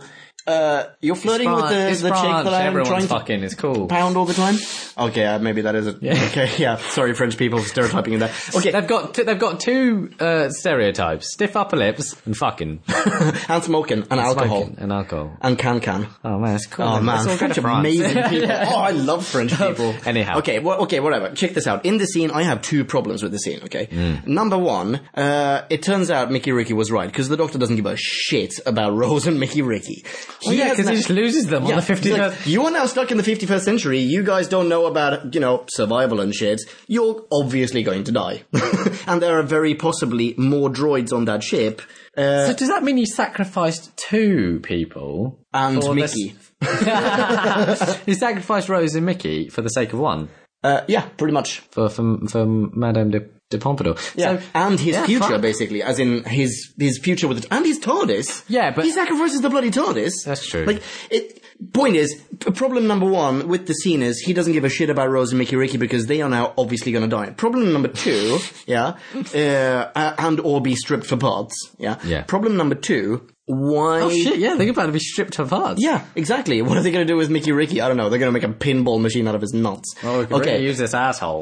You're flirting with the chick that I'm everyone's trying to fucking is cool. pound all the time? Okay, maybe that is it. Yeah. Okay, yeah. Sorry, French people, for stereotyping in that. Okay. They've got two stereotypes: stiff upper lips and fucking, and smoking, and alcohol. smoking and alcohol. And can. Oh man, it's cool. Oh man, Let's all go French to France. amazing people. Oh, I love French people. Anyhow. Okay, whatever. Check this out. In the scene, I have 2 problems with the scene, okay? Number 1, it turns out Mickey Ricky was right, because the Doctor doesn't give a shit about Rose and Mickey Ricky. Because he just loses them on the 51st. Like, you are now stuck in the 51st century. You guys don't know about, survival and shit. You're obviously going to die. And there are very possibly more droids on that ship. So does that mean he sacrificed 2 people? And for Mickey. He sacrificed Rose and Mickey for the sake of one? Yeah, pretty much. For Madame de Pompadour. Yeah, So, and his future, fine. basically, as in his future with it, and his TARDIS. Yeah, but- he sacrifices the bloody TARDIS. That's true. Point is, problem number 1 with the scene is he doesn't give a shit about Rose and Mickey Ricky because they are now obviously going to die. Problem number 2, and or be stripped for parts. Yeah. Problem number 2. Why? Oh shit, yeah, they're about to be stripped of parts. Yeah, exactly. What are they going to do with Mickey Ricky? I don't know. They're going to make a pinball machine out of his nuts. Oh, we can really use this asshole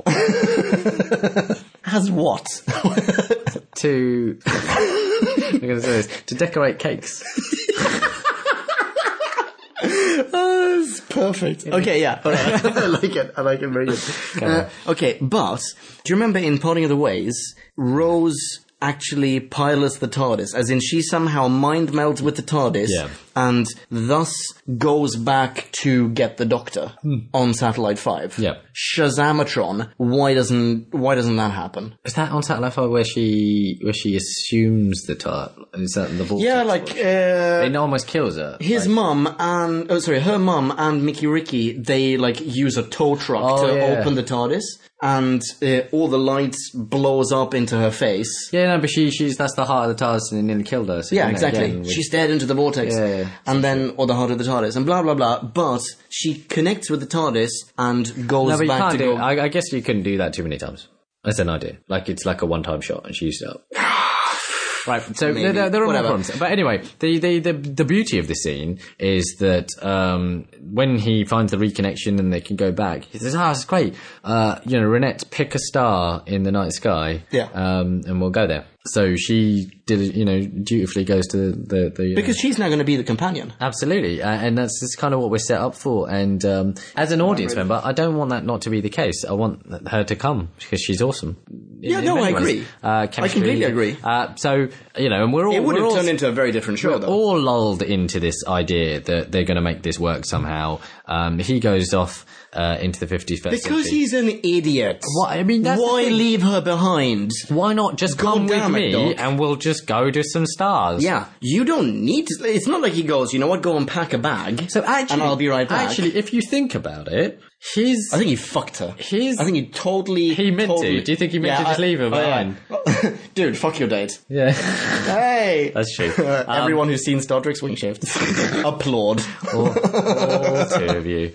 As what? to... I'm going to say this. To decorate cakes. Oh, it's perfect. Okay, yeah. All right. I like it very good. Okay, but do you remember in Parting of the Ways, Rose actually pilots the TARDIS, as in she somehow mind melds with the TARDIS and thus goes back to get the Doctor on Satellite 5. Yeah. Shazamatron, why doesn't that happen? Is that on Satellite 5 where she assumes the tart? Is that the vortex? Yeah, like it almost kills her. his mum and her mum and Mickey Ricky, they like use a tow truck to open the TARDIS, and all the lights blows up into her face. Yeah, no, but she's that's the heart of the TARDIS and it nearly killed her. So Yeah, you know, exactly. again, She stared into the vortex, and then, or the heart of the TARDIS, and blah blah blah. But she connects with the TARDIS and goes No, but you back can't to do go. I guess you couldn't do that too many times. That's an idea. Like, it's like a one-time shot and she used it up. Right, so Maybe. there are more Whatever. problems. But anyway, the beauty of the scene is that when he finds the reconnection and they can go back, he says, it's great. Renette, pick a star in the night sky, and we'll go there. So she dutifully goes to the Because she's now going to be the companion. Absolutely, and that's kind of what we're set up for. And as an audience member, I don't want that not to be the case. I want her to come because she's awesome. Yeah, no, I agree. I completely agree. And we're all It would we're have all, turned into a very different show, we're though. all lulled into this idea that they're going to make this work somehow. He goes off into the 50s Because century. he's an idiot. I mean, that's the why thing. leave her behind? Why not just come with damn it, me Doc. and we'll just go to some stars? Yeah, you don't need to. It's not like he goes, you know what, go and pack a bag. So actually, and I'll be right back. Actually, if you think about it, I think he fucked her. I think he totally. He meant totally, to. Do you think he meant to just leave her behind? Dude, fuck your date. Yeah. Hey! That's true. Everyone who's seen Star Trek Swing Shift, applaud. all 2 of you.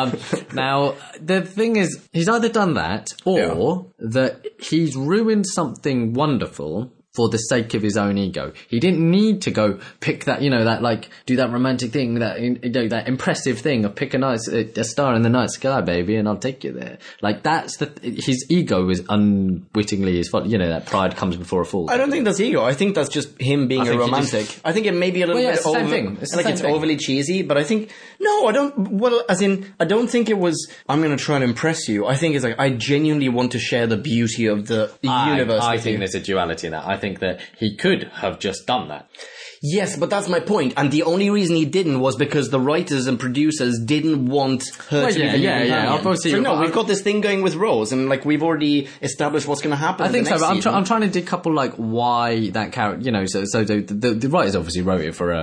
Now, the thing is, he's either done that or that he's ruined something wonderful for the sake of his own ego. He didn't need to go pick that, do that romantic thing, that impressive thing of pick a star in the night sky, baby, and I'll take you there. Like, his ego is unwittingly his fault. That pride comes before a fall. I don't think that's ego. I think that's just him being a romantic. I think it may be a little bit it's the same thing. It's the same thing. overly cheesy, but I think, no, I don't, well, as in, I don't think it was, I'm going to try and impress you. I think it's like, I genuinely want to share the beauty of the universe I with think you. there's a duality in that. I think that he could have just done that. Yes, but that's my point. And the only reason he didn't was because the writers and producers didn't want her to be the new companion. Obviously, so no, we've got this thing going with Rose, and we've already established what's going to happen. I think in the so, next but I'm trying to decouple why that character. So the writers obviously wrote it for a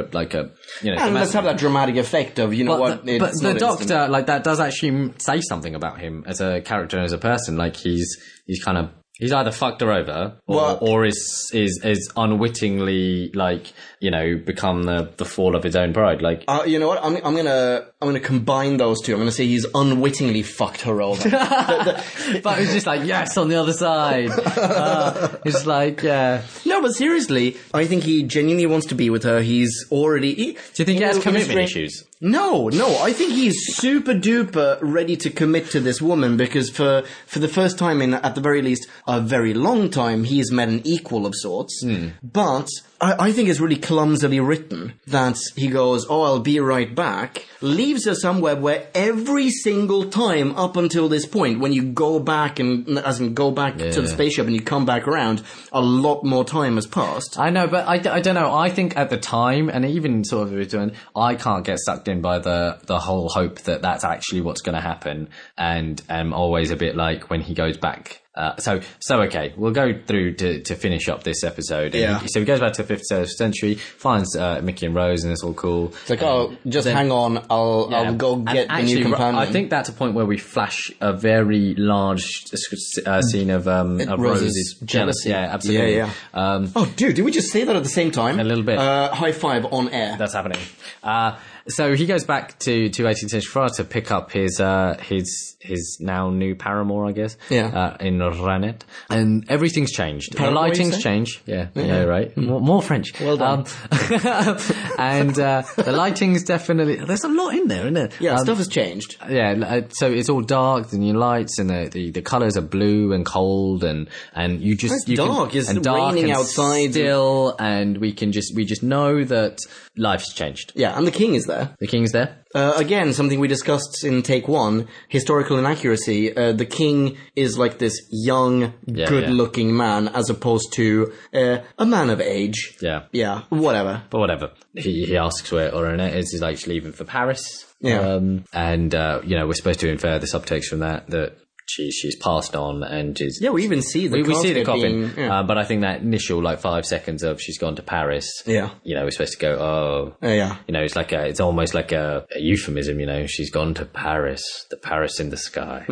and let's have that dramatic effect of But the Doctor, that does actually say something about him as a character and as a person. Like he's kind of He's either fucked her over or is unwittingly, like, you know, become the fall of his own pride. Like, you know what? I'm gonna combine those two. I'm gonna say he's unwittingly fucked her over. but he's just like, yes, on the other side. It's like, yeah. No, but seriously, I think he genuinely wants to be with her. He's already... Do you think he has commitment issues? No, I think he's super duper ready to commit to this woman because for the first time in, at the very least, a very long time, he's met an equal of sorts. But I think it's really clumsily written that he goes, oh, I'll be right back, leaves her somewhere where every single time up until this point, when you go back to the spaceship and you come back around, a lot more time has passed. I know, but I don't know. I think at the time, and even sort of return, I can't get sucked in by the whole hope that that's actually what's going to happen, and I'm always a bit like when he goes back. So okay, we'll go through to finish up this episode. Yeah. So he goes back to the 5th century, finds Mickey and Rose, and it's all cool. It's like, hang on, I'll go get the new companion. I think that's a point where we flash a very large scene of Rose's jealousy. Yeah, absolutely. Yeah. Dude, did we just say that at the same time? A little bit. High five on air. That's happening. So he goes back to 18th century France to pick up his now new paramour, I guess. Yeah. In Ranette. And everything's changed. Paramour, the lighting's changed. Yeah, right. More French. Well done. And the lighting's definitely... There's a lot in there, isn't there? Yeah, stuff has changed. Yeah, so it's all dark, the new lights, and the colours are blue and cold, and you just... It's dark. It's raining outside. Still, and we just know that life's changed. Yeah, and the king is there. The king's there. Again, something we discussed in take 1, historical inaccuracy. The king is like this young, good-looking man as opposed to a man of age. Yeah. Yeah, whatever. But whatever. He asks where Ranette is. He's like, she's leaving for Paris. Yeah. And we're supposed to infer the subtext from that she's passed on and is... Yeah, we even see the we see the coffin. Being, but I think that initial, 5 seconds of she's gone to Paris... Yeah. We're supposed to go, yeah. It's like it's almost like a euphemism, she's gone to Paris, the Paris in the sky.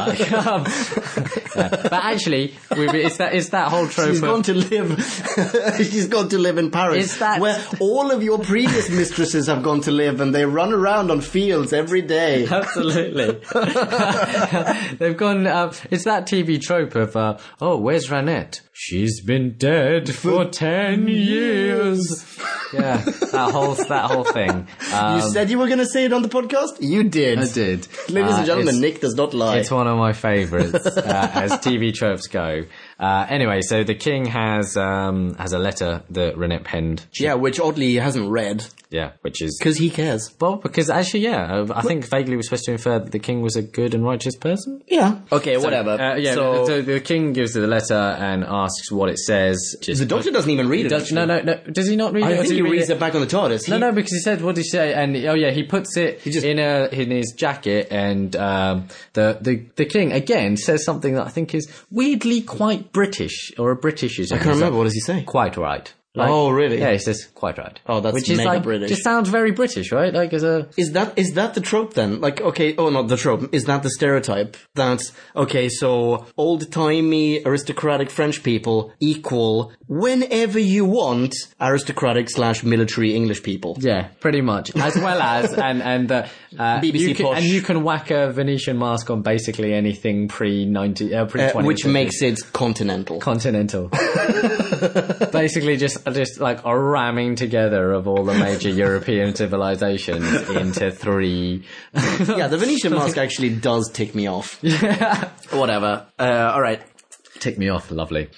But actually, it's that whole trope she's gone to live in Paris, where all of your previous mistresses have gone to live, and they run around on fields every day. Absolutely. They've gone, it's that TV trope of, where's Ranette? She's been dead for 10 years. Yeah, that whole thing. You said you were going to say it on the podcast? You did. I did. Ladies and gentlemen, Nick does not lie. It's one of my favourites, as TV tropes go. Anyway, so the king has a letter that Ranette penned. Which oddly he hasn't read. Yeah, which is... Because he cares. Well, because actually, I think vaguely we're supposed to infer that the king was a good and righteous person. Yeah. Okay, whatever. So the king gives her the letter and asks what it says. The doctor doesn't even read it. No. Does he not read it? I think he reads it back on the TARDIS. No, because he said, what did he say? And, he puts it in his jacket, and the king, again, says something that I think is weirdly quite British, or a Britishism. I can't remember. What does he say? Quite right. Oh, really? Yeah, he says quite right. Oh, that's which is mega British. Just sounds very British, right? Like as a... Is that the trope then? Not the trope. Is that the stereotype? That's, so old-timey aristocratic French people equal whenever you want aristocratic/military English people. Yeah, pretty much. As well as, and BBC posh. And you can whack a Venetian mask on basically anything pre-20. Which makes it continental. Continental. Basically just like a ramming together of all the major European civilizations into 3. Yeah, the Venetian mask actually does tick me off. Yeah. Whatever. All right. Tick me off, lovely.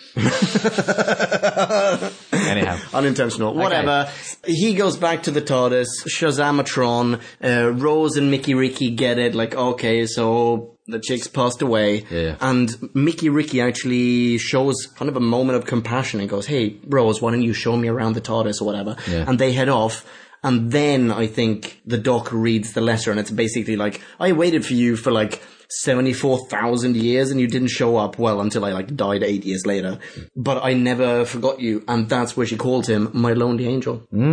Anyhow. Unintentional. Whatever. Okay. He goes back to the TARDIS, Shazamatron, Rose and Mickey Ricky get it, so the chick's passed away. Yeah. And Mickey Ricky actually shows kind of a moment of compassion and goes, hey, Rose, why don't you show me around the TARDIS or whatever? Yeah. And they head off. And then I think the doc reads the letter, and it's basically like, I waited for you for 74,000 years and you didn't show up, until I died 8 years later. But I never forgot you. And that's where she called him my lonely angel. Mm.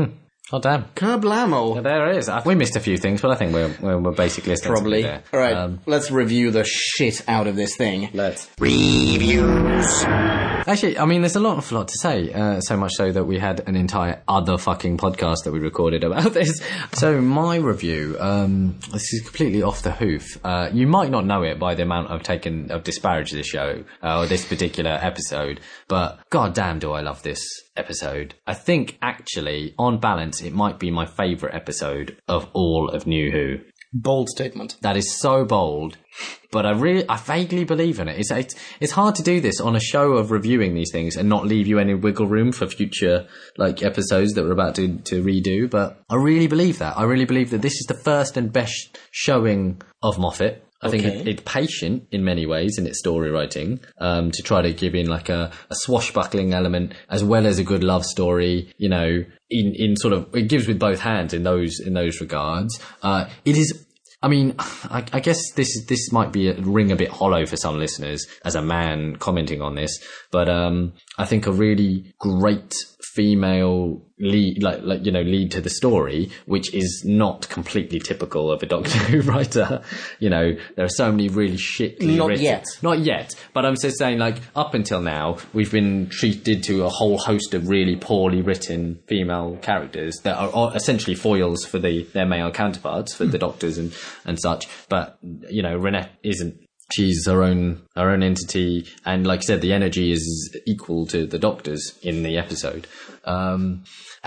Oh, damn. Kablamo. There it is. We missed a few things, but I think we're basically Probably. there. All right, let's review the shit out of this thing. Let's. Reviews. Actually, I mean, there's a lot to say. So much so that we had an entire other fucking podcast that we recorded about this. So my review, this is completely off the hoof. You might not know it by the amount I've disparaged this show, or this particular episode, but goddamn do I love this episode. I think, actually, on balance, it might be my favourite episode of all of New Who. Bold statement. That is so bold, but I vaguely believe in it. It's hard to do this on a show of reviewing these things and not leave you any wiggle room for future episodes that we're about to redo. But I really believe that. I really believe that this is the first and best showing of Moffat. I think it's patient in many ways in its story writing, to try to give in a swashbuckling element as well as a good love story, in sort of, it gives with both hands in those regards. It is, I mean, I guess this might ring a bit hollow for some listeners as a man commenting on this, but I think a really great female lead, lead to the story, which is not completely typical of a Doctor Who writer. There are so many really shitly written. Not yet. But I'm just saying, up until now, we've been treated to a whole host of really poorly written female characters that are essentially foils for their male counterparts, for the Doctors and such. But, Renette isn't. She's her own entity, and like I said, the energy is equal to the Doctor's in the episode. And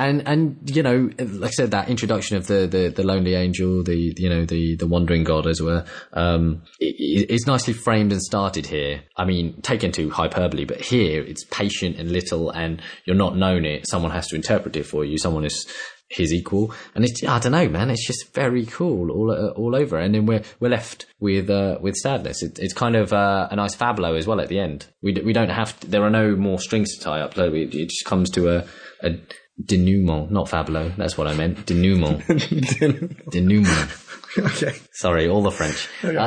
like I said, that introduction of the lonely angel, the wandering god, as it were, it's nicely framed and started here. I mean, taken to hyperbole, but here it's patient and little, and you're not known it. Someone has to interpret it for you. Someone is his equal, and I don't know, man. It's just very cool all over. And then we're left with sadness. It's kind of a nice fablo as well at the end. We don't have to, there are no more strings to tie up. It just comes to a denouement, not fablo. That's what I meant. Denouement. Denouement. Okay. Sorry, all the French.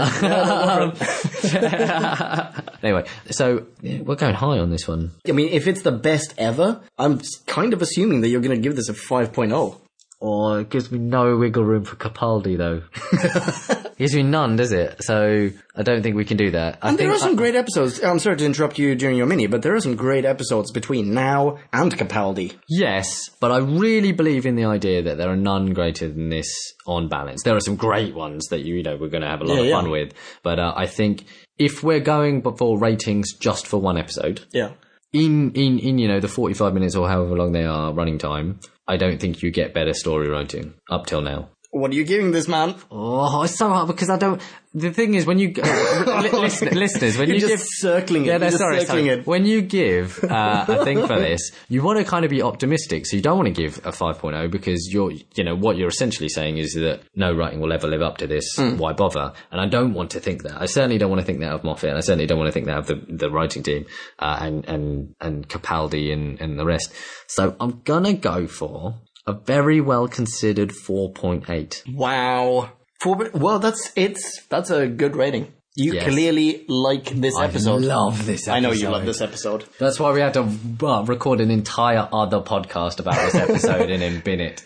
Anyway, so we're going high on this one. I mean, if it's the best ever, I'm kind of assuming that you're going to give this a 5.0. Oh, it gives me no wiggle room for Capaldi, though. It gives me none, does it? So I don't think we can do that. And there are some great episodes. I'm sorry to interrupt you during your mini, but there are some great episodes between now and Capaldi. Yes, but I really believe in the idea that there are none greater than this on balance. There are some great ones that we're going to have a lot of fun with. But I think if we're going for ratings just for one episode, in the 45 minutes or however long they are running time, I don't think you get better story writing up till now. What are you giving this, man? Oh, it's so hard because I don't. The thing is, when you listeners, when you're you just circling it, circling it. When you give a thing for this, you want to kind of be optimistic. So you don't want to give a 5.0 because what you're essentially saying is that no writing will ever live up to this. Why bother? And I don't want to think that. I certainly don't want to think that of Moffat, and I certainly don't want to think that of the writing team and Capaldi and the rest. So I'm gonna go for a very well considered 4.8. Wow. Well, that's a good rating. You clearly like this episode. I love this episode. I know you love this episode. That's why we had to record an entire other podcast about this episode and then bin it.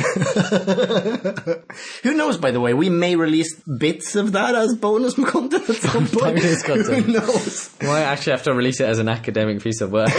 Who knows, by the way, we may release bits of that as bonus content at some point. Bonus content. Who knows? We might actually have to release it as an academic piece of work.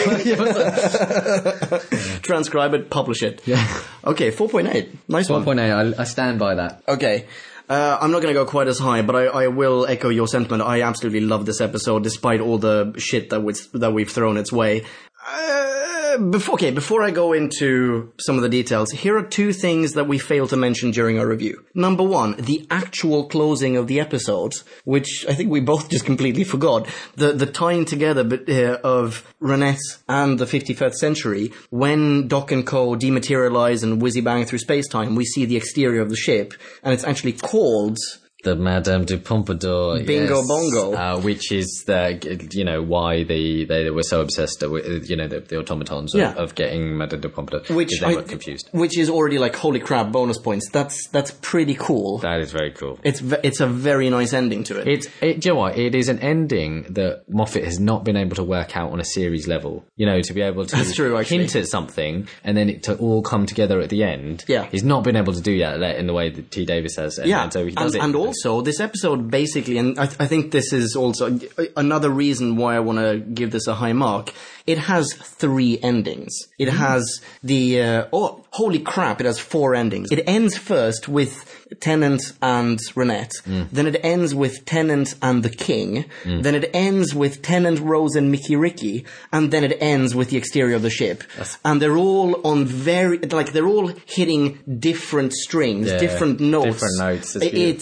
Transcribe it, publish it. Yeah. Okay, 4.8. Nice 4.8, I stand by that. Okay. I'm not going to go quite as high, but I will echo your sentiment. I absolutely love this episode, despite all the shit that we've thrown its way. Before I go into some of the details, here are two things that we failed to mention during our review. Number one, the actual closing of the episodes, which I think we both just completely forgot. The tying together of Renette and the 55th century. When Doc and Co. dematerialize and whizzy bang through space-time, we see the exterior of the ship, and it's actually called The Madame de Pompadour. Bingo yes. bongo. Which is why they were so obsessed with, the automatons of getting Madame de Pompadour. Which they were confused. Which is already like, holy crap, bonus points. That's pretty cool. That is very cool. It's a very nice ending to it. Do you know what? It is an ending that Moffat has not been able to work out on a series level. To be able to That's true, actually. hint at something and then it to all come together at the end. Yeah. He's not been able to do that in the way that T. Davis has. And so he does it. And also, this episode basically, and I think this is also another reason why I want to give this a high mark, it has 3 endings. It has holy crap, it has 4 endings. It ends first with Tennant and Renette. Then it ends with Tennant and the King. Then it ends with Tennant, Rose and Mickey Ricky. And then it ends with the exterior of the ship. And they're all on they're all hitting different strings, different notes. Different notes.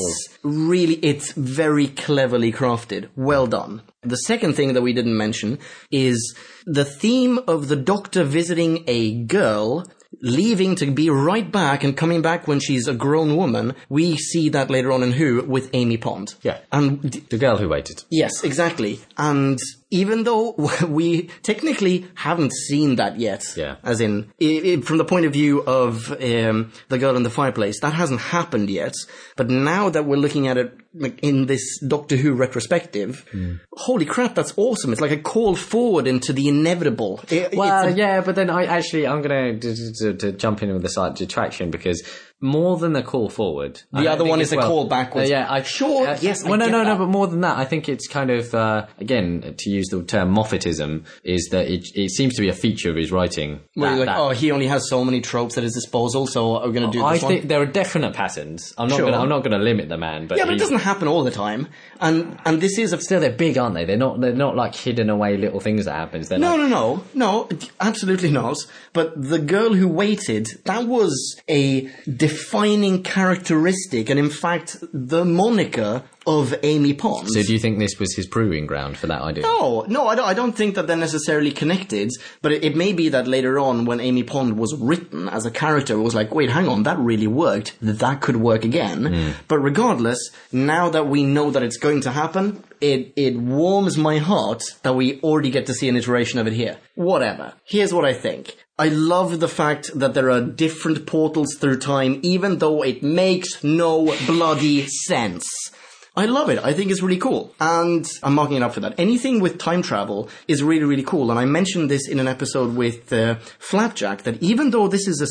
It's very cleverly crafted. Well done. The second thing that we didn't mention is the theme of the Doctor visiting a girl, leaving to be right back and coming back when she's a grown woman. We see that later on in Who with Amy Pond. Yeah. And the girl who waited. Yes, exactly. And even though we technically haven't seen that yet, as in, from the point of view of the girl in the fireplace, that hasn't happened yet. But now that we're looking at it in this Doctor Who retrospective, holy crap, that's awesome. It's like a call forward into the inevitable. But then I'm going to jump in with a slight detraction because more than the call forward, the other one is a call backwards. Yes. Well, no, but more than that, I think it's kind of again, to use the term Moffatism, is that it seems to be a feature of his writing. He only has so many tropes at his disposal, so we're going to do this. I think there are definite patterns. I'm not going to limit the man, but it doesn't happen all the time. And this is still they're big, aren't they? They're not like hidden away little things that happens. No, absolutely not. But the girl who waited, that was a defining characteristic, and in fact, the moniker of Amy Pond. So do you think this was his proving ground for that idea? No, I don't think that they're necessarily connected, but it may be that later on when Amy Pond was written as a character, it was like, wait, hang on, that really worked, that could work again. But regardless, now that we know that it's going to happen, it warms my heart that we already get to see an iteration of it here. Whatever. Here's what I think. I love the fact that there are different portals through time, even though it makes no bloody sense. I love it. I think it's really cool. And I'm marking it up for that. Anything with time travel is really, really cool. And I mentioned this in an episode with Flapjack, that even though this is a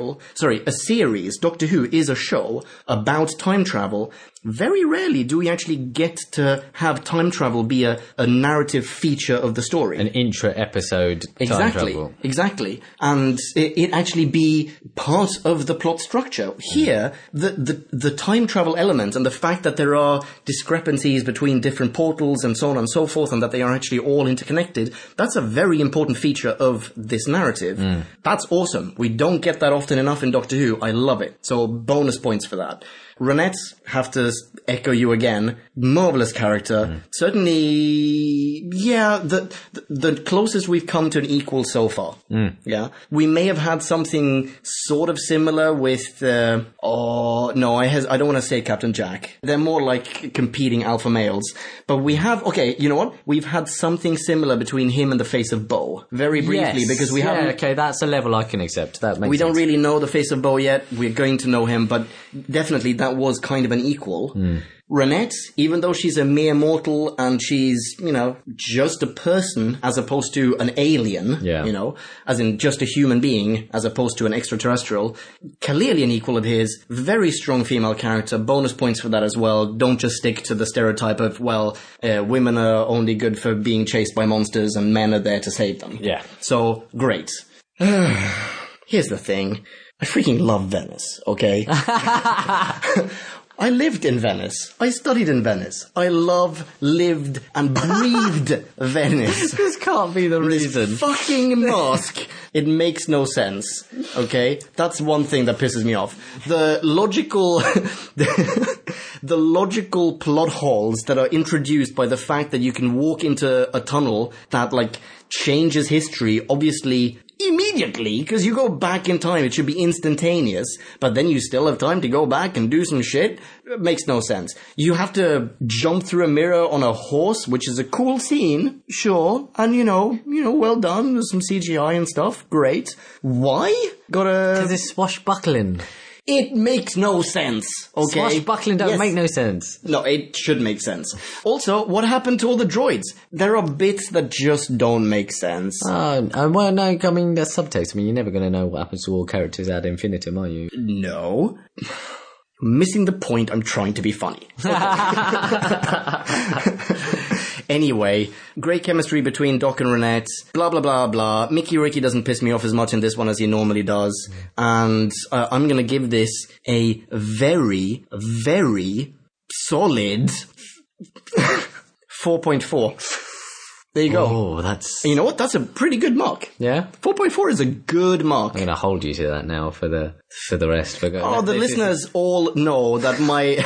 series, Doctor Who is a show about time travel, very rarely do we actually get to have time travel be a narrative feature of the story. An intra-episode time travel. Exactly. And it actually be part of the plot structure. Here, the time travel element and the fact that there are discrepancies between different portals and so on and so forth, and that they are actually all interconnected, that's a very important feature of this narrative. That's awesome. We don't get that often enough in Doctor Who. I love it. So bonus points for that. Renette, have to echo you again. Marvelous character. Certainly, the closest we've come to an equal so far. Yeah. We may have had something sort of similar with, I don't want to say Captain Jack. They're more like competing alpha males. But we have, you know what? We've had something similar between him and the Face of Bo. Very briefly, because we haven't... okay, that's a level I can accept. That makes We sense. don't really know the Face of Bo yet. We're going to know him, but definitely that was kind of an equal. Renette, even though she's a mere mortal and she's, just a person as opposed to an alien, as in just a human being as opposed to an extraterrestrial, clearly an equal of his, very strong female character, bonus points for that as well. Don't just stick to the stereotype of, women are only good for being chased by monsters and men are there to save them. Yeah. So, great. Here's the thing. I freaking love Venice, okay? I lived in Venice. I studied in Venice. I lived and breathed Venice. This can't be the reason. This fucking mask. It makes no sense, okay? That's one thing that pisses me off. The logical plot holes that are introduced by the fact that you can walk into a tunnel that, changes history, obviously immediately, because you go back in time. It should be instantaneous, but then you still have time to go back and do some shit. It makes no sense. You have to jump through a mirror on a horse, which is a cool scene, sure, and you know, well done. There's some CGI and stuff. Great. Why? Because it's swashbuckling. It makes no sense, okay? Swashbuckling don't make no sense. No, it should make sense. Also, what happened to all the droids? There are bits that just don't make sense. Well, no, I mean, there's subtext. I mean, you're never going to know what happens to all characters ad infinitum, are you? No. Missing the point. I'm trying to be funny. Anyway, great chemistry between Doc and Renette, blah, blah, blah, blah. Mickey Ricky doesn't piss me off as much in this one as he normally does. And I'm going to give this a very, very solid 4.4. There you go. Oh, that's... You know what? That's a pretty good mark. Yeah? 4.4 is a good mark. I'm going to hold you to that now for the rest. The listeners all know that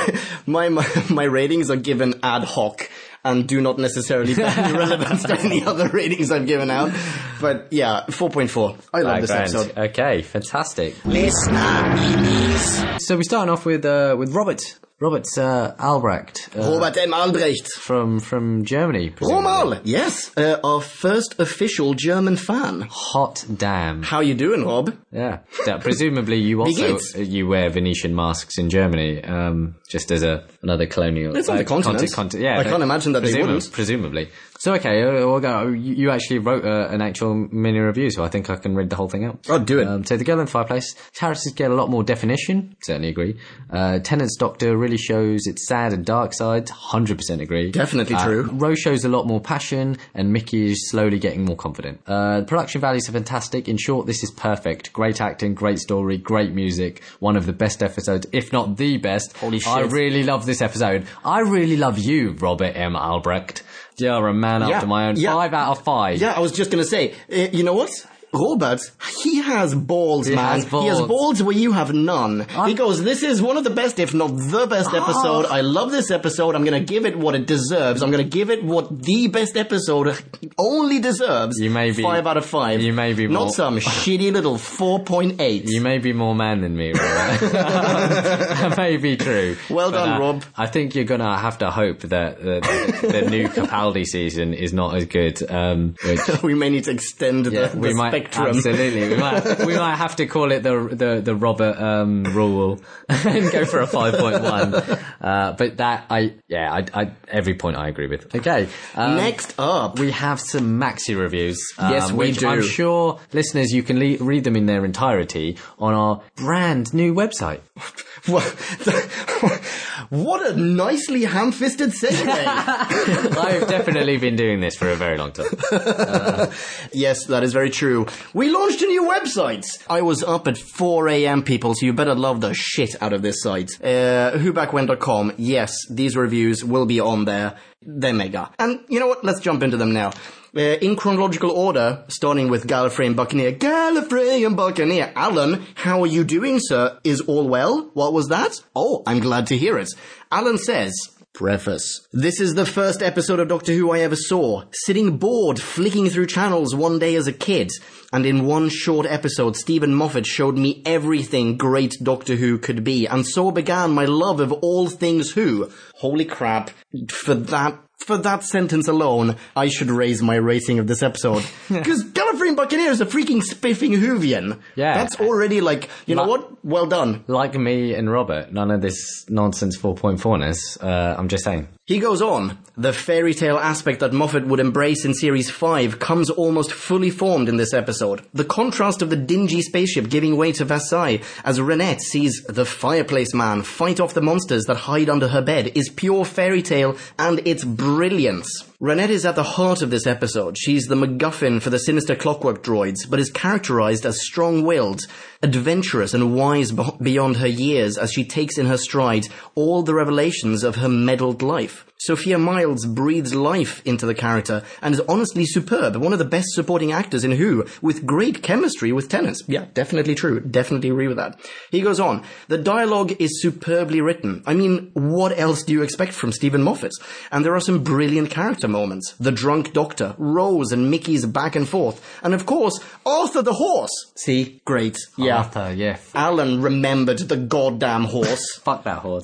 my ratings are given ad hoc and do not necessarily bear any relevance to any other ratings I've given out. But yeah, 4.4. I love this episode. Okay, fantastic. Listener minis. So we're starting off with Robert Albrecht. Robert M. Albrecht. From Germany. Romal! Yes, our first official German fan. Hot damn. How you doing, Rob? Yeah. Presumably you also you wear Venetian masks in Germany, just as another colonial... It's on the continent. Yeah, I can't imagine that they wouldn't. Presumably. So, okay, you actually wrote an actual mini review, so I think I can read the whole thing out. Oh, do it. So, The Girl in the Fireplace. Characters get a lot more definition. Certainly agree. Tennant's Doctor really shows its sad and dark side. 100% agree. Definitely true. Rose shows a lot more passion, and Mickey is slowly getting more confident. The production values are fantastic. In short, this is perfect. Great acting, great story, great music. One of the best episodes, if not the best. Holy shit. I really love this episode. I really love you, Robert M. Albrecht. You're a man after my own. 5 out of 5. Yeah, I was just going to say, you know what? Robert, he has balls, man. He has balls where you have none. He goes, this is one of the best, if not the best episode. I love this episode. I'm going to give it what it deserves. I'm going to give it what the best episode only deserves. You may be 5 out of 5. You may be not more, some shitty little 4.8. You may be more man than me, Robert. That may be true. Well done, Rob. I think you're going to have to hope that the new Capaldi season is not as good. We may need to extend the spectrum. Absolutely, we might have to call it the Robert rule and go for a 5.1. But that every point I agree with. Okay, next up we have some maxi reviews. Yes, we do. I'm sure listeners you can read them in their entirety on our brand new website. What a nicely ham-fisted segue. I've definitely been doing this for a very long time. Yes, that is very true. We launched a new website. I was up at 4 a.m, people, so you better love the shit out of this site. whobackwhen.com. Yes, these reviews will be on there. They're mega. And you know what? Let's jump into them now. In chronological order, starting with Gallifrey and Buccaneer. Gallifrey and Buccaneer. Alan, how are you doing, sir? Is all well? What was that? Oh, I'm glad to hear it. Alan says... Preface. This is the first episode of Doctor Who I ever saw. Sitting bored, flicking through channels one day as a kid. And in one short episode, Stephen Moffat showed me everything great Doctor Who could be. And so began my love of all things Who. Holy crap. For that sentence alone, I should raise my rating of this episode. Because Gallifrey and Buccaneer is a freaking spiffing Whovian. Yeah. That's already like, you know what? Well done. Like me and Robert, none of this nonsense 4.4ness. I'm just saying. He goes on, the fairy tale aspect that Moffat would embrace in Series 5 comes almost fully formed in this episode. The contrast of the dingy spaceship giving way to Versailles as Renette sees the fireplace man fight off the monsters that hide under her bed is pure fairy tale and it's brilliance. Renette is at the heart of this episode. She's the MacGuffin for the sinister clockwork droids, but is characterized as strong-willed, adventurous and wise beyond her years as she takes in her stride all the revelations of her meddled life. Sophia Miles breathes life into the character and is honestly superb, one of the best supporting actors in Who, with great chemistry with Tennant. Yeah, definitely true. Definitely agree with that. He goes on, the dialogue is superbly written. I mean, what else do you expect from Stephen Moffat? And there are some brilliant character moments. The drunk doctor, Rose and Mickey's back and forth. And of course, Arthur the horse. See? Great. Yeah. Arthur, yeah. Alan remembered the goddamn horse. Fuck that horse.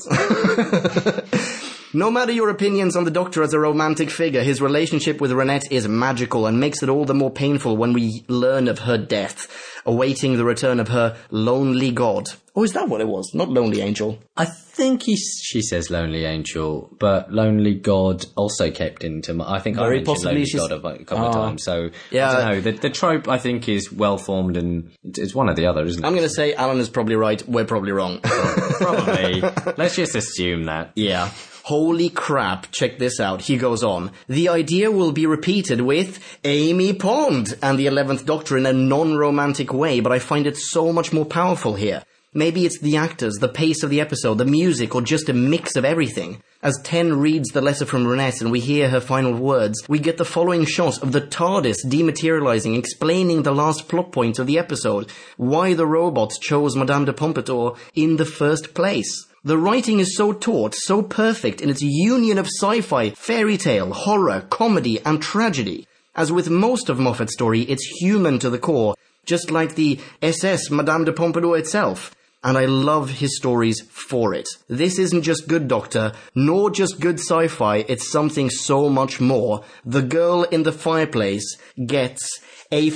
No matter your opinions on the Doctor as a romantic figure, his relationship with Renette is magical and makes it all the more painful when we learn of her death, awaiting the return of her lonely god. Oh, is that what it was? Not lonely angel. I think she says lonely angel, but lonely god also kept into I think Very I mentioned possibly lonely god a couple of times. So, yeah. I don't know. The trope, I think, is well-formed and it's one or the other, isn't it? I'm going to say Alan is probably right. We're probably wrong. Probably. Let's just assume that. Yeah. Holy crap, check this out. He goes on. The idea will be repeated with Amy Pond and the 11th Doctor in a non-romantic way, but I find it so much more powerful here. Maybe it's the actors, the pace of the episode, the music, or just a mix of everything. As Ten reads the letter from Renette and we hear her final words, we get the following shot of the TARDIS dematerializing, explaining the last plot point of the episode, why the robots chose Madame de Pompadour in the first place. The writing is so taut, so perfect in its union of sci-fi, fairy tale, horror, comedy, and tragedy. As with most of Moffat's story, it's human to the core, just like the SS Madame de Pompadour itself. And I love his stories for it. This isn't just good Doctor, nor just good sci-fi, it's something so much more. The Girl in the Fireplace gets a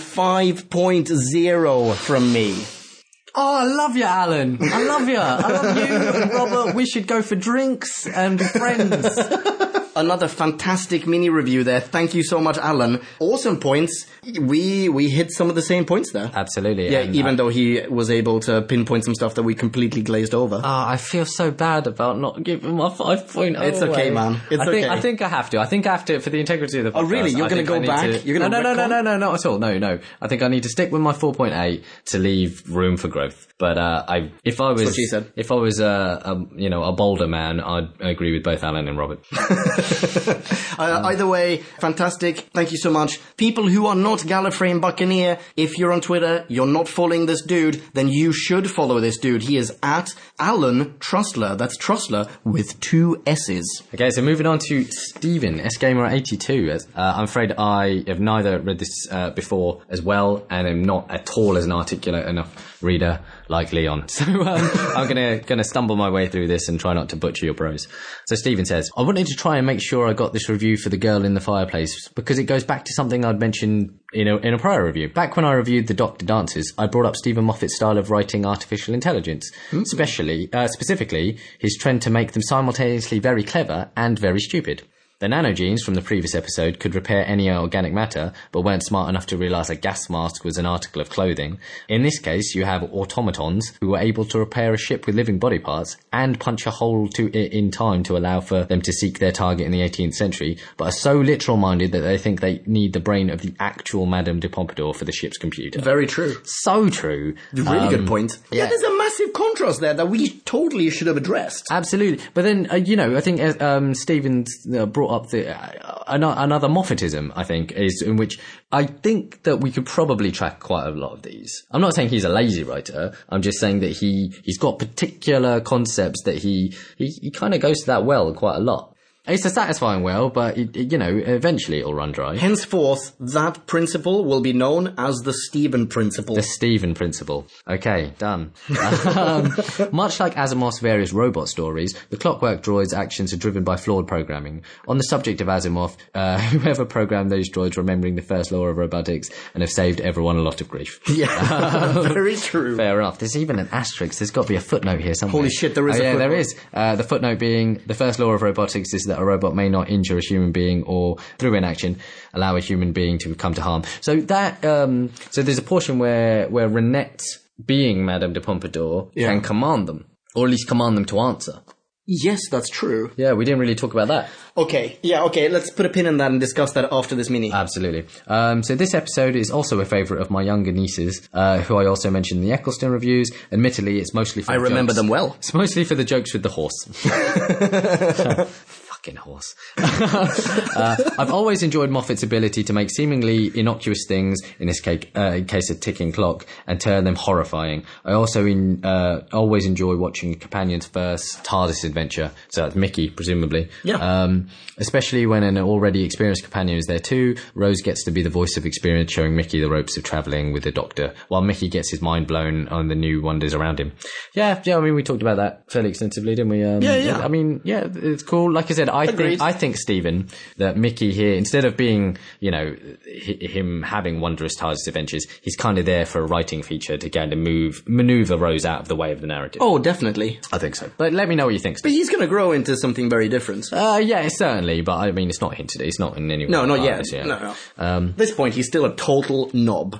5.0 from me. Oh, I love you, Alan. I love you. I love you and Robert. We should go for drinks and be friends. Another fantastic mini review there. Thank you so much, Alan. Awesome points. We hit some of the same points there. Absolutely. Yeah, and even though he was able to pinpoint some stuff that we completely glazed over. I feel so bad about not giving my 5.0 It's okay, away. man. It's okay. I think I have to. I think I have to for the integrity of the podcast. Oh, really? You're going to go back? You're gonna No, not at all. No. I think I need to stick with my 4.8 to leave room for growth. But if I was, That's what she said. If I was a bolder man, I'd agree with both Alan and Robert. Either way, fantastic. Thank you so much. People who are not Gallifrey and Buccaneer, if you're on Twitter, you're not following this dude, then you should follow this dude. He is at Alan Trussler. That's Trussler with 2 S's. Okay, so moving on to Stephen, SGamer82. I'm afraid I have neither read this before as well, and am not at all as an articulate enough reader like Leon. So I'm gonna stumble my way through this and try not to butcher your prose. So Stephen says, I wanted to try and make sure I got this review for The Girl in the Fireplace because it goes back to something I'd mentioned in a prior review. Back when I reviewed The Doctor Dances, I brought up Stephen Moffat's style of writing artificial intelligence, specifically his trend to make them simultaneously very clever and very stupid. The nanogenes from the previous episode could repair any organic matter, but weren't smart enough to realise a gas mask was an article of clothing. In this case, you have automatons who were able to repair a ship with living body parts and punch a hole in time to allow for them to seek their target in the 18th century, but are so literal-minded that they think they need the brain of the actual Madame de Pompadour for the ship's computer. Very true. So true. Really good point. Yeah, there's a massive contrast there that we totally should have addressed. Absolutely. But then, I think Stephen brought up another Moffatism, I think, is in which I think that we could probably track quite a lot of these. I'm not saying he's a lazy writer. I'm just saying that he's got particular concepts that he kind of goes to that well quite a lot. It's a satisfying well, but eventually it'll run dry. Henceforth, that principle will be known as the Stephen Principle. The Stephen Principle. Okay, done. Much like Asimov's various robot stories, the Clockwork droids' actions are driven by flawed programming. On the subject of Asimov, whoever programmed those droids remembering the first law of robotics and have saved everyone a lot of grief. Yeah, very true. Fair enough. There's even an asterisk. There's got to be a footnote here somewhere. Holy shit, there is a footnote. Yeah, there is. The footnote being, the first law of robotics is that a robot may not injure a human being or, through inaction, allow a human being to come to harm. So that, so there's a portion where Renette, being Madame de Pompadour, can command them, or at least command them to answer. Yes, that's true. Yeah, we didn't really talk about that. Okay, let's put a pin in that and discuss that after this mini. Absolutely. So this episode is also a favourite of my younger nieces, who I also mentioned in the Eccleston reviews. Admittedly, it's mostly for I remember jokes. them well. It's mostly for the jokes with the horse. Fucking horse. I've always enjoyed Moffat's ability to make seemingly innocuous things, in this case a ticking clock, and turn them horrifying. I also always enjoy watching a companion's first TARDIS adventure, so that's Mickey, presumably. Yeah. Especially when an already experienced companion is there too. Rose gets to be the voice of experience, showing Mickey the ropes of travelling with the Doctor, while Mickey gets his mind blown on the new wonders around him. Yeah, I mean, we talked about that fairly extensively, didn't we? Yeah. I mean, yeah, it's cool. Like I said, I think, Stephen, that Mickey here, instead of being, him having wondrous TARDIS adventures, he's kind of there for a writing feature to kind of maneuver Rose out of the way of the narrative. Oh, definitely. I think so. But let me know what you think. But he's going to grow into something very different. Yeah, certainly. But I mean, it's not hinted. It's not in any way. No, not yet. Yeah. No. At this point, he's still a total knob.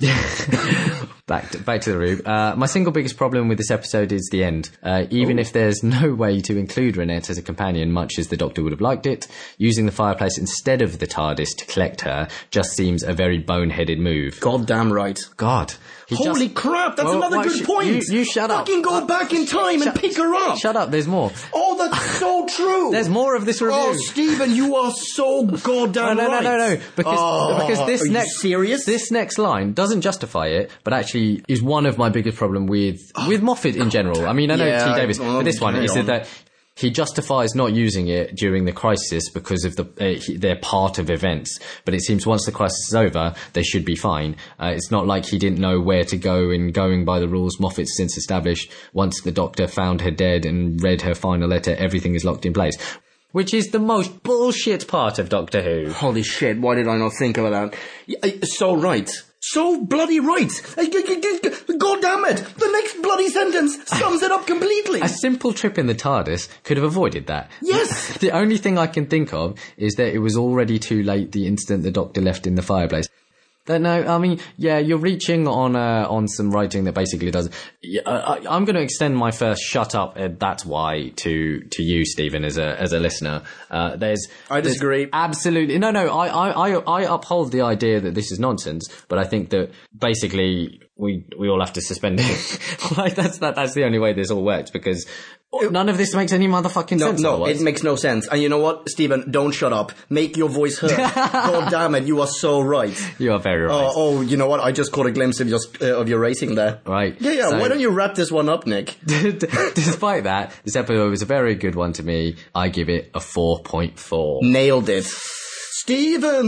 Back to the room. My single biggest problem with this episode is the end. Even if there's no way to include Renette as a companion, much as the Doctor would have liked it, using the fireplace instead of the TARDIS to collect her just seems a very boneheaded move. Goddamn right. God. Holy crap, that's another good point. You shut up. Fucking go back in time and pick her up. Shut up, there's more. Oh, that's so true. There's more of this review. Oh, Stephen, you are so goddamn right. No. Because this this next line doesn't justify it, but actually is one of my biggest problem with Moffat in general. I mean, I know T. Davis, but this one is that he justifies not using it during the crisis because of they're part of events. But it seems once the crisis is over, they should be fine. It's not like he didn't know where to go, and going by the rules Moffat's since established, once the Doctor found her dead and read her final letter, everything is locked in place. Which is the most bullshit part of Doctor Who. Holy shit, why did I not think of that? So right. So bloody right. God damn it. The next bloody sentence sums it up completely. A simple trip in the TARDIS could have avoided that. Yes. The only thing I can think of is that it was already too late the instant the Doctor left in the fireplace. No, I mean, yeah, you're reaching on some writing that basically does. I'm going to extend my first "shut up." That's why to you, Stephen, as a listener. I disagree. Absolutely, no. I uphold the idea that this is nonsense, but I think that basically we all have to suspend it. Like that's the only way this all works, because none of this makes any motherfucking sense. No, it makes no sense. And you know what, Stephen? Don't shut up. Make your voice heard. God damn it, you are so right. You are very right. Oh, you know what? I just caught a glimpse of your racing there. Right. Yeah. So, why don't you wrap this one up, Nick? Despite that, this episode was a very good one to me. I give it a 4.4. Nailed it. Stephen.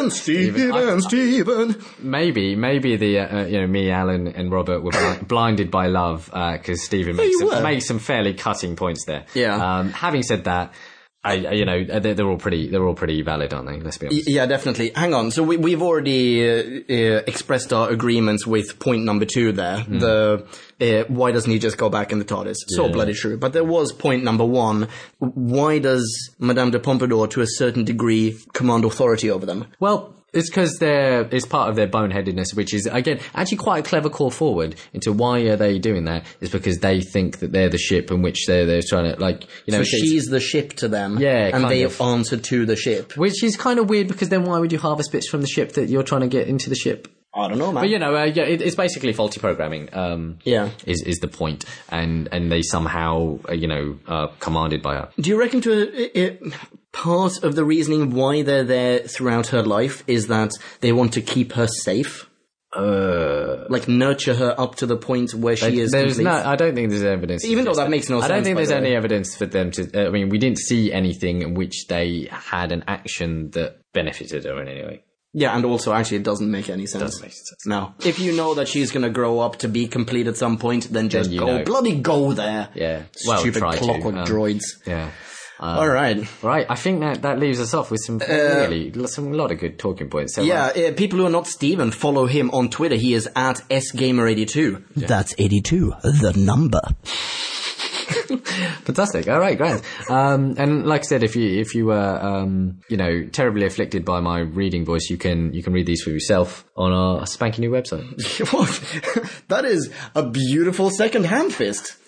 Maybe the me, Alan, and Robert were blinded by love because Stephen makes some fairly cutting points there. Yeah. Having said that, they're all pretty valid, aren't they? Let's be honest. Yeah, definitely. Hang on. So we've already expressed our agreements with point number 2 there. Why doesn't he just go back in the TARDIS? So bloody true. But there was point number 1. Why does Madame de Pompadour, to a certain degree, command authority over them? Well, it's because it's part of their boneheadedness, which is, again, actually quite a clever call forward into why are they doing that. It's because they think that they're the ship in which they're trying to, So she's the ship to them. Yeah, and they answer to the ship. Which is kind of weird, because then why would you harvest bits from the ship that you're trying to get into the ship? I don't know, man. But it's basically faulty programming. Is the point, and they somehow are commanded by her. Do you reckon part of the reasoning why they're there throughout her life is that they want to keep her safe? Nurture her up to the point where she is complete? I don't think there's evidence. Even though that makes no sense. I don't think there's any evidence for them to. We didn't see anything in which they had an action that benefited her in any way. Yeah, and also, actually, it doesn't make any sense. It doesn't make sense. No. If you know that she's going to grow up to be complete at some point, then just bloody go there. Yeah. Stupid clockwork droids. Yeah. All right. Right. I think that leaves us off with some lot of good talking points. So, people who are not Stephen, follow him on Twitter. He is at SGamer82. Yeah. That's 82, the number. Fantastic. All right, great. And like I said, if you were terribly afflicted by my reading voice, you can read these for yourself on our spanking new website. That is a beautiful second-hand fist.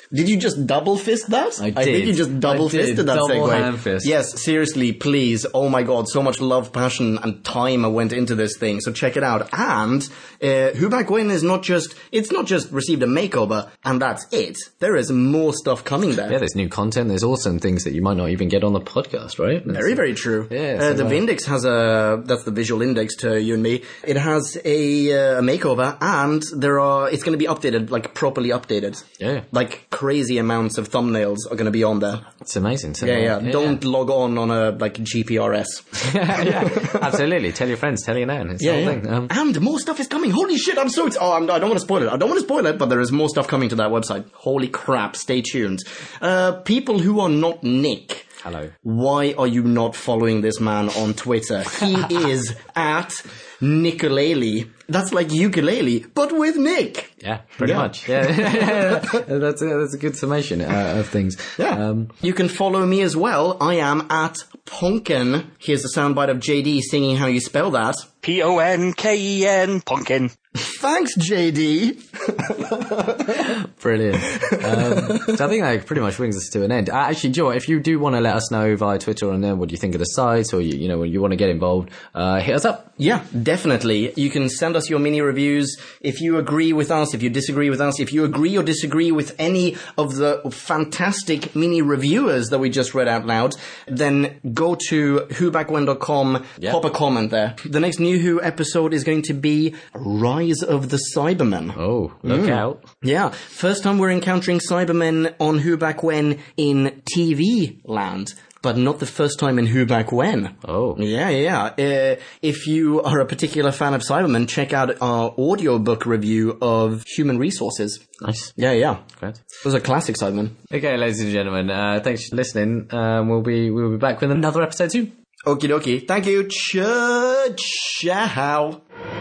Did you just double fist that? I did. I think you just double fisted that double segue. hand fist. Yes, seriously, please. Oh my god, so much love, passion, and time went into this thing. So check it out. And Who Back When is it's not just received a makeover, and that's it. There is more stuff coming there. Yeah, there's new content. There's awesome things that you might not even get on the podcast, right? Very, very true. Yeah, the Vindex has that's the visual index to you and me. It has a makeover, and it's going to be updated, like properly updated. Yeah. Like crazy amounts of thumbnails are going to be on there. It's amazing. Yeah. Don't log on a GPRS. Yeah, absolutely. Tell your friends, tell your nan. It's the whole thing. And more stuff is coming. Holy shit, I'm so excited. I don't want to spoil it. But there is more stuff coming to that website. Holy crap, stay tuned. People who are not Nick. Hello. Why are you not following this man on Twitter? He is at Nicolele. That's like ukulele, but with Nick. Yeah, pretty much. Yeah. That's a good summation of things. Yeah. You can follow me as well. I am at Ponken. Here's a soundbite of JD singing how you spell that. Ponken, Ponken. Thanks, JD. Brilliant. So I think that pretty much brings us to an end. Actually, Joe, if you do want to let us know via Twitter on there what you think of the site, or you want to get involved, hit us up. Yeah, definitely. You can send us your mini reviews. If you agree with us, if you disagree with us, if you agree or disagree with any of the fantastic mini reviewers that we just read out loud, then go to whobackwhen.com, pop a comment there. The next New Who episode is going to be Rise of the Cybermen. Oh, look out. Yeah, first time we're encountering Cybermen on Who Back When in TV land. But not the first time in Who Back When. Oh. Yeah. If you are a particular fan of Cybermen, check out our audiobook review of Human Resources. Nice. Yeah. Great. Those are classic Cybermen. Okay, ladies and gentlemen, thanks for listening. We'll be back with another episode soon. Okie dokie. Thank you. Ciao.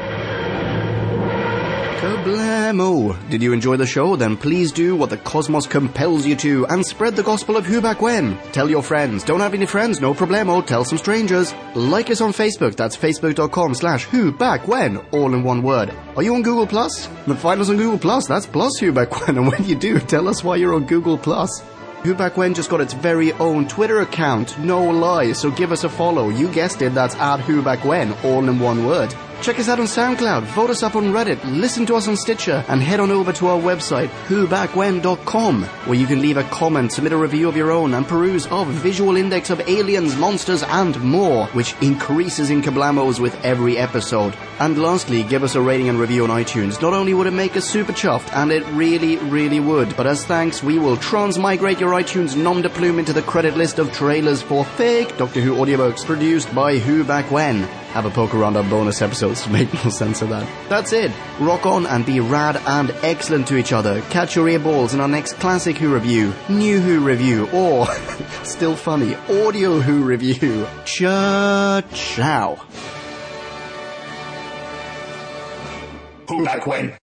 Kablamo! Did you enjoy the show? Then please do what the cosmos compels you to and spread the gospel of Who Back When. Tell your friends. Don't have any friends? No problemo. Tell some strangers. Like us on Facebook. That's facebook.com/Who Back When. All in one word. Are you on Google Plus? Then find us on Google Plus. That's plus Who Back When. And when you do, tell us why you're on Google Plus. Who Back When just got its very own Twitter account. No lie. So give us a follow. You guessed it. That's @Who Back When. All in one word. Check us out on SoundCloud, vote us up on Reddit, listen to us on Stitcher, and head on over to our website, whobackwhen.com, where you can leave a comment, submit a review of your own, and peruse our visual index of aliens, monsters, and more, which increases in kablamos with every episode. And lastly, give us a rating and review on iTunes. Not only would it make us super chuffed, and it really, really would, but as thanks, we will transmigrate your iTunes nom de plume into the credit list of trailers for fake Doctor Who audiobooks produced by Who Back When. Have a poke around our bonus episodes to make more sense of that. That's it. Rock on and be rad and excellent to each other. Catch your earballs in our next Classic Who review, New Who review, or, still funny, Audio Who review. Ciao. Who Back When?